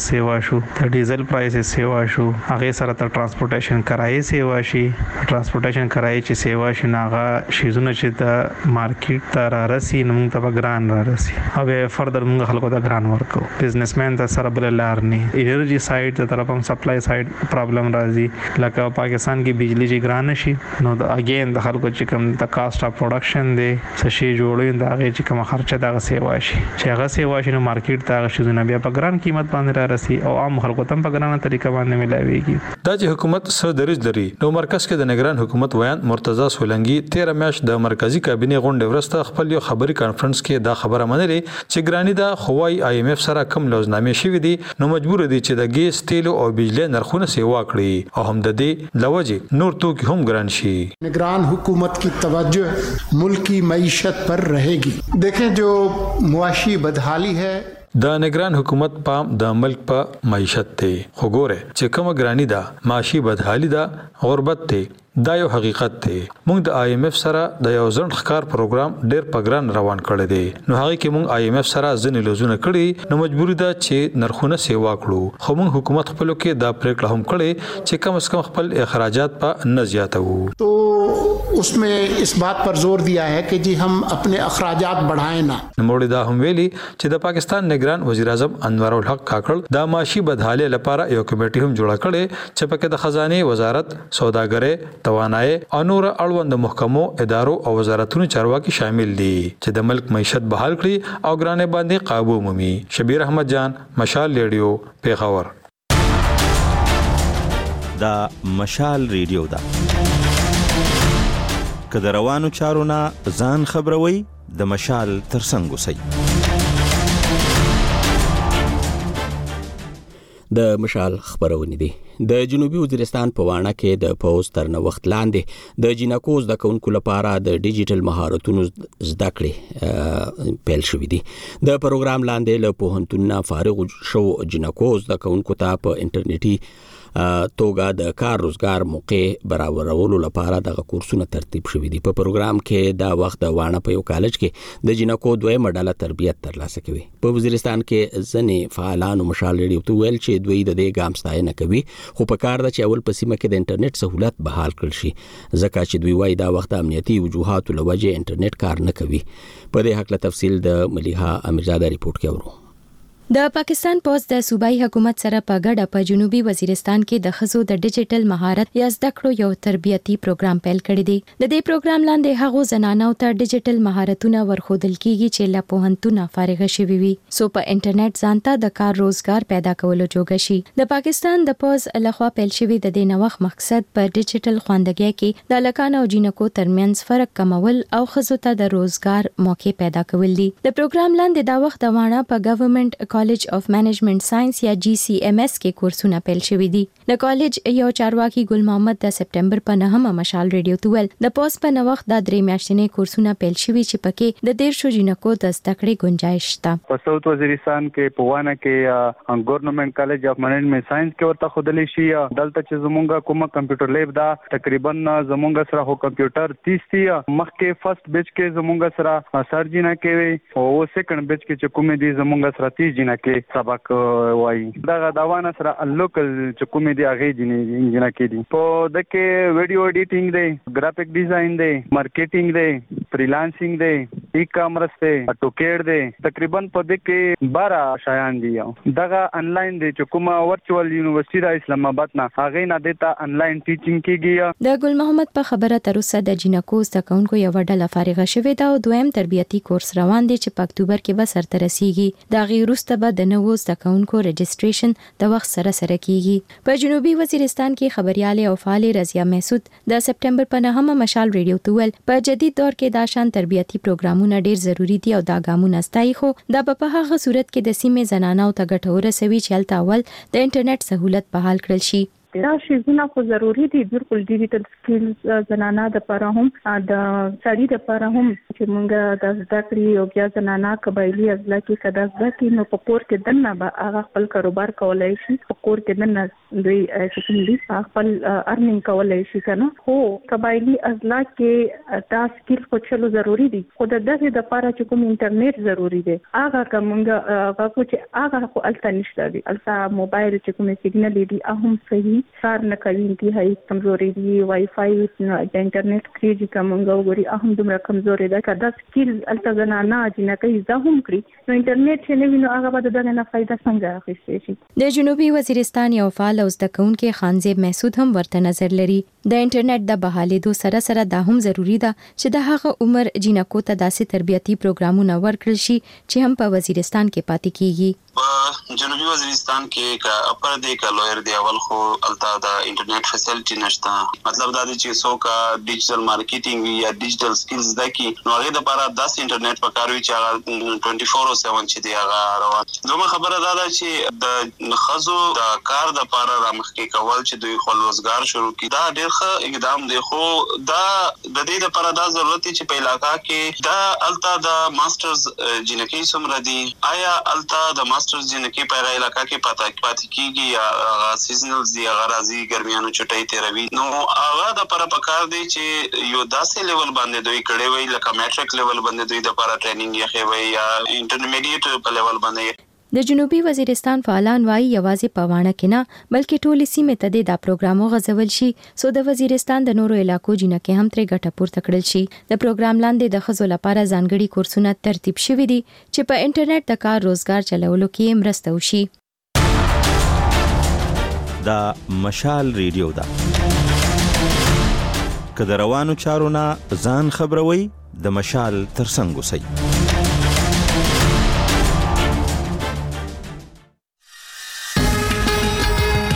سیوا شو د ډیزل پرایسز سیوا شو هغه سره د ترانسپورټیشن کرایې سیوا شي ترانسپورټیشن کرایې چې سیوا شي ناغه شیزونه چې د مارکیټ ته را رسي نو موږ ته ګران را رسي او فردر موږ خلکو ته ګران ورکو بزنسمن ته سره بل لار نه انرژي سایډ ته طرف هم سپلای سایډ پرابلم راځي لکه پاکستان کې بجلی چې ګران شي نو اگین د خلکو چې کوم د کاست اف پروډکشن دی څه شي جوړوي دا هغه چې کوم خرچه دغه سیوا شي چې هغه سیوا شي نو مارکیټ ته شیزونه بیا په ګران قیمت باندې را رسي او عام خلکو ته په ګرانه طریقه باندې ملاويږي دا چې حکومت سره درج لري نو مرکز کې د نگران حکومت ویان مرتضی سولنګي تیرہ میاشت د مرکزی کابینه غونډه ورسته خپل یو خبري کانفرنس کې دا خبره منلې چې ګرانی دا خوای آی ایم ایف سره کم لوزنامې شوې دي نو مجبور دي چې د ګیس تیل او بجلی نرخونه سیوا کړي او هم د دې لوجه نور توکي هم ګران شي निगरान हुकूमत की तवज्जो मुल्क की मईशत पर रहेगी। देखें जो मुआशी बदहाली है د نگران حکومت پام د ملک په معیشت ته خګوره چې کوم ګرانی دا معاشي بدحالي دا غربت ته دا یو حقیقت دی موږ د آی ایم ایف سره د یو ځند ښکار پروګرام ډیر پګران روان کړی دی نو هغه کې موږ آی ایم ایف سره ځنې لوزونه کړی نو مجبوری ده چې نرخونه سیوا کړو خو موږ حکومت خپل کې دا پریکړه هم کړې چې کم از کم خپل اخراجات په نه زیاتو تو उसमें इस बात पर जोर दिया है कि जी हम अपने अखराजात बढ़ाएं ना نوموړي دا هم ویلي چې د پاکستان نگران وزیر اعظم انور الحق کاکړ د معاشي بدحالي لپاره یو کمیټي هم جوړه کړې چې پکې د خزانه وزارت سوداګرۍ توانایي او نور اړوند محکمو ادارو او وزارتونو چارواکي شامل دي چې د ملک معیشت بحال کړي او ګرانه باندې قابو مومي شبیر احمد جان مشال ریډیو پیښور دا مشال ریډیو دا که د روانو چارو نه ځان خبروي د مشال ترڅنګ اوسئ د مشال خبرونه دي د جنوبي وزیرستان په وانه کې د پوز تر نو وخت لاندې د جینکوز د کونکو لپاره د ډیجیټل مهارتونو زده کړې پیل شوې دي د پروګرام لاندې له پوهنتون فارغ شو جینکوز د کونکو ته په انټرنیټي توګه د کار روزګار موقع برابرولو لپاره د کورسونو ترتیب شوې دي په پروګرام کې دا وخت د وانه په یو کالج کې د جینکو دوی مډاله تربیت ترلاسه کوي په وزیرستان کې ځنې فعالانو مشال ریډیو ته ویل چې دوی د دې ګام ستاینه کوي خو په کار د چې اول په سیمه کې د انټرنیټ سہولت بحال کړل شي ځکه چې دوی وايي دا وخت امنیتي وجوهات لوجه انټرنیټ کار نه کوي په دې حق له تفصیل د مليحه امیرزاده ریپورت کې ورو د پاکستان پوز د صوبایي حکومت سره په ګډه په جنوبي وزیرستان کې د خزو د ډیجیټل مهارت یا زده کړو یو تربیتی پروګرام پیل کړی دی د دې پروګرام لاندې هغه زنانو ته ډیجیټل مهارتونه ورخودل کیږي چې لا پوهنتونه فارغ شوي وي سو په انټرنیټ ځانته د کار روزګار پیدا کولو جوګه شي د پاکستان د پوز لخوا پیل شوی د دې نوښت مقصد په ډیجیټل خواندګۍ کې د لکانو او جینکو ترمنځ فرق کمول او خزو ته د روزګار موقع پیدا کول دي د پروګرام لاندې دا وخت وانه په ګورنمنت کالج اف منیجمنت ساينس یا جی سی ایم ایس کې کورسونه پیل شوي دي د کالج یو چارواکي ګل محمد د سپټمبر په نهمه مشال ریډیو توول د پوس په نوښت د درې میاشتنې کورسونه پیل شوي چې پکې د ډیر شو جنکو د زده کړې گنجائش شته په ساوث وزیرستان کې په وانه کې ګورنمنت کالج اف منیجمنت ساينس کې ورته خودلې شي دلته چې زمونږه کومه کمپیوټر لیب دا تقریبا زمونږه سره هو کمپیوټر تیس دی مخکې فرست بیچ کې زمونږه سره سرجینه کې او سیکنډ بیچ کې چې کومې دي زمونږه سره تیس جنہ کې سبق وایي دا داوانه سره لوکل چې کومې دي هغه جنہ کې دي په دغه ویډیو ایډیټینګ دی ګرافیک ډیزاین دی مارکیټینګ دی فریلانسینګ دی ای کامرس دی ټوکېډ دی تقریبا په دغه بارہ شایان دي دغه انلاین دی چې کومه ورچوال یونیورسيټي د اسلام آباد نه هغه نه دیتا انلاین ټیچینګ کیږي د ګل محمد په خبره تر اوسه د جینکو زدهکونکو یو ډله فارغه شوې ده او دویم تربیتی کورس روان دی چې په اکتوبر کې به سرته رسیږي دا غي وروسته به د نوو زدهکونکو رجسټریشن د وخت سره سره کیږي په جنوبي وزیرستان کې خبرياله او فعال رضیا محسود د سپټمبر په نهمه مشال ریډیو توول په جدید دور کې د شان تربیتی پروګرامونه ډیر ضروری دي او دا ګامونه ستایي خو دا په هغه صورت کې د سیمې زنانو ته ګټور سوي چې تل اول د انټرنیټ سہولت بحال کړل شي دا شیزونه خو ضروری دي بالکل ډیجیټل سکلز زنانه د لپاره هم د سړي د لپاره هم چې موږ د زده کړې او بیا زنانه قبایلی ازلا کې کدا زده کې نو په کور کې دنه به هغه خپل کاروبار کولای شي په کور کې دنه دوی چې کوم دي خپل ارنینګ کولای شي کنه خو قبایلی ازلا کې دا سکل خو چلو ضروری دي خو د دغه د لپاره چې کوم انټرنیټ ضروری دی هغه کومه هغه کو چې هغه خو الته نشته دي الته موبایل چې کوم سیګنل دي هم صحیح کار نه کوي انتهایی کمزوري دي وای فای د انټرنیټ کریږي کومه وګوري هم دومره کمزوري ده کدا سکل الته زنانه چې نه کوي زه هم کړی نو انټرنیټ چې نه ویني هغه به دغه نه فائدہ څنګه اخیستي شي د جنوبي وزیرستان یو فعال او زده کوونکې خانزیب محسود هم ورته نظر لري د انټرنیټ د بحالېدو سره سره دا هم ضروری ده چې د هغه عمر جنکو ته داسې تربیتی پروګرامونه ورکړل شي چې هم په وزیرستان کې پاتې کیږي په جنوبي وزیرستان کې کا اپر دی کا لویر دی اول خو التا دا انټرنیټ فیسیلیټی نشته مطلب دا دی چې څوک ډیجیټل مارکیټینګ یا ډیجیټل سکلز د کی نو هغه د لپاره داس انټرنیټ پکاروي چې هغه چوبیس اوور ساوه چې دی هغه روان دومره خبره دا ده چې د خزو د کار د لپاره رامخکې کول چې دوی خپل روزګار شروع کړي دا ډېر ښه اقدام دی خو دا د دې لپاره دا ضرورت چې په علاقہ کې دا التا د ماسترز جنکی سمره دی آیا التا د ماسترز جنکی په علاقہ کې پاتې پاتې کیږي یا سیزنلز دی هغه راځي ګرمیانو چټي تیروي نو هغه د لپاره پکار دی چې یو داسې لیول باندې دوی کړي وي لکه میټریک لیول باندې دوی د لپاره ټریننګ یې خوي یا انټرمیډیټ په لیول باندې د جنوبي وزیرستان فعالان وايي یوازې پوانه کې نه بلکې ټولې سیمې ته د پروګرامو غځول شي سو د وزیرستان د نورو علاقو جنکه هم ترې ګټه پورته کړل شي د پروګرام لاندې د خزو لپاره ځانګړي کورسونه ترتیب شوي دي چې په انټرنیټ د کار روزګار چلولو کې مرسته وشي دا مشال ریډیو دا کله روانو چارونه ځان خبروي د مشال ترڅنګ وسی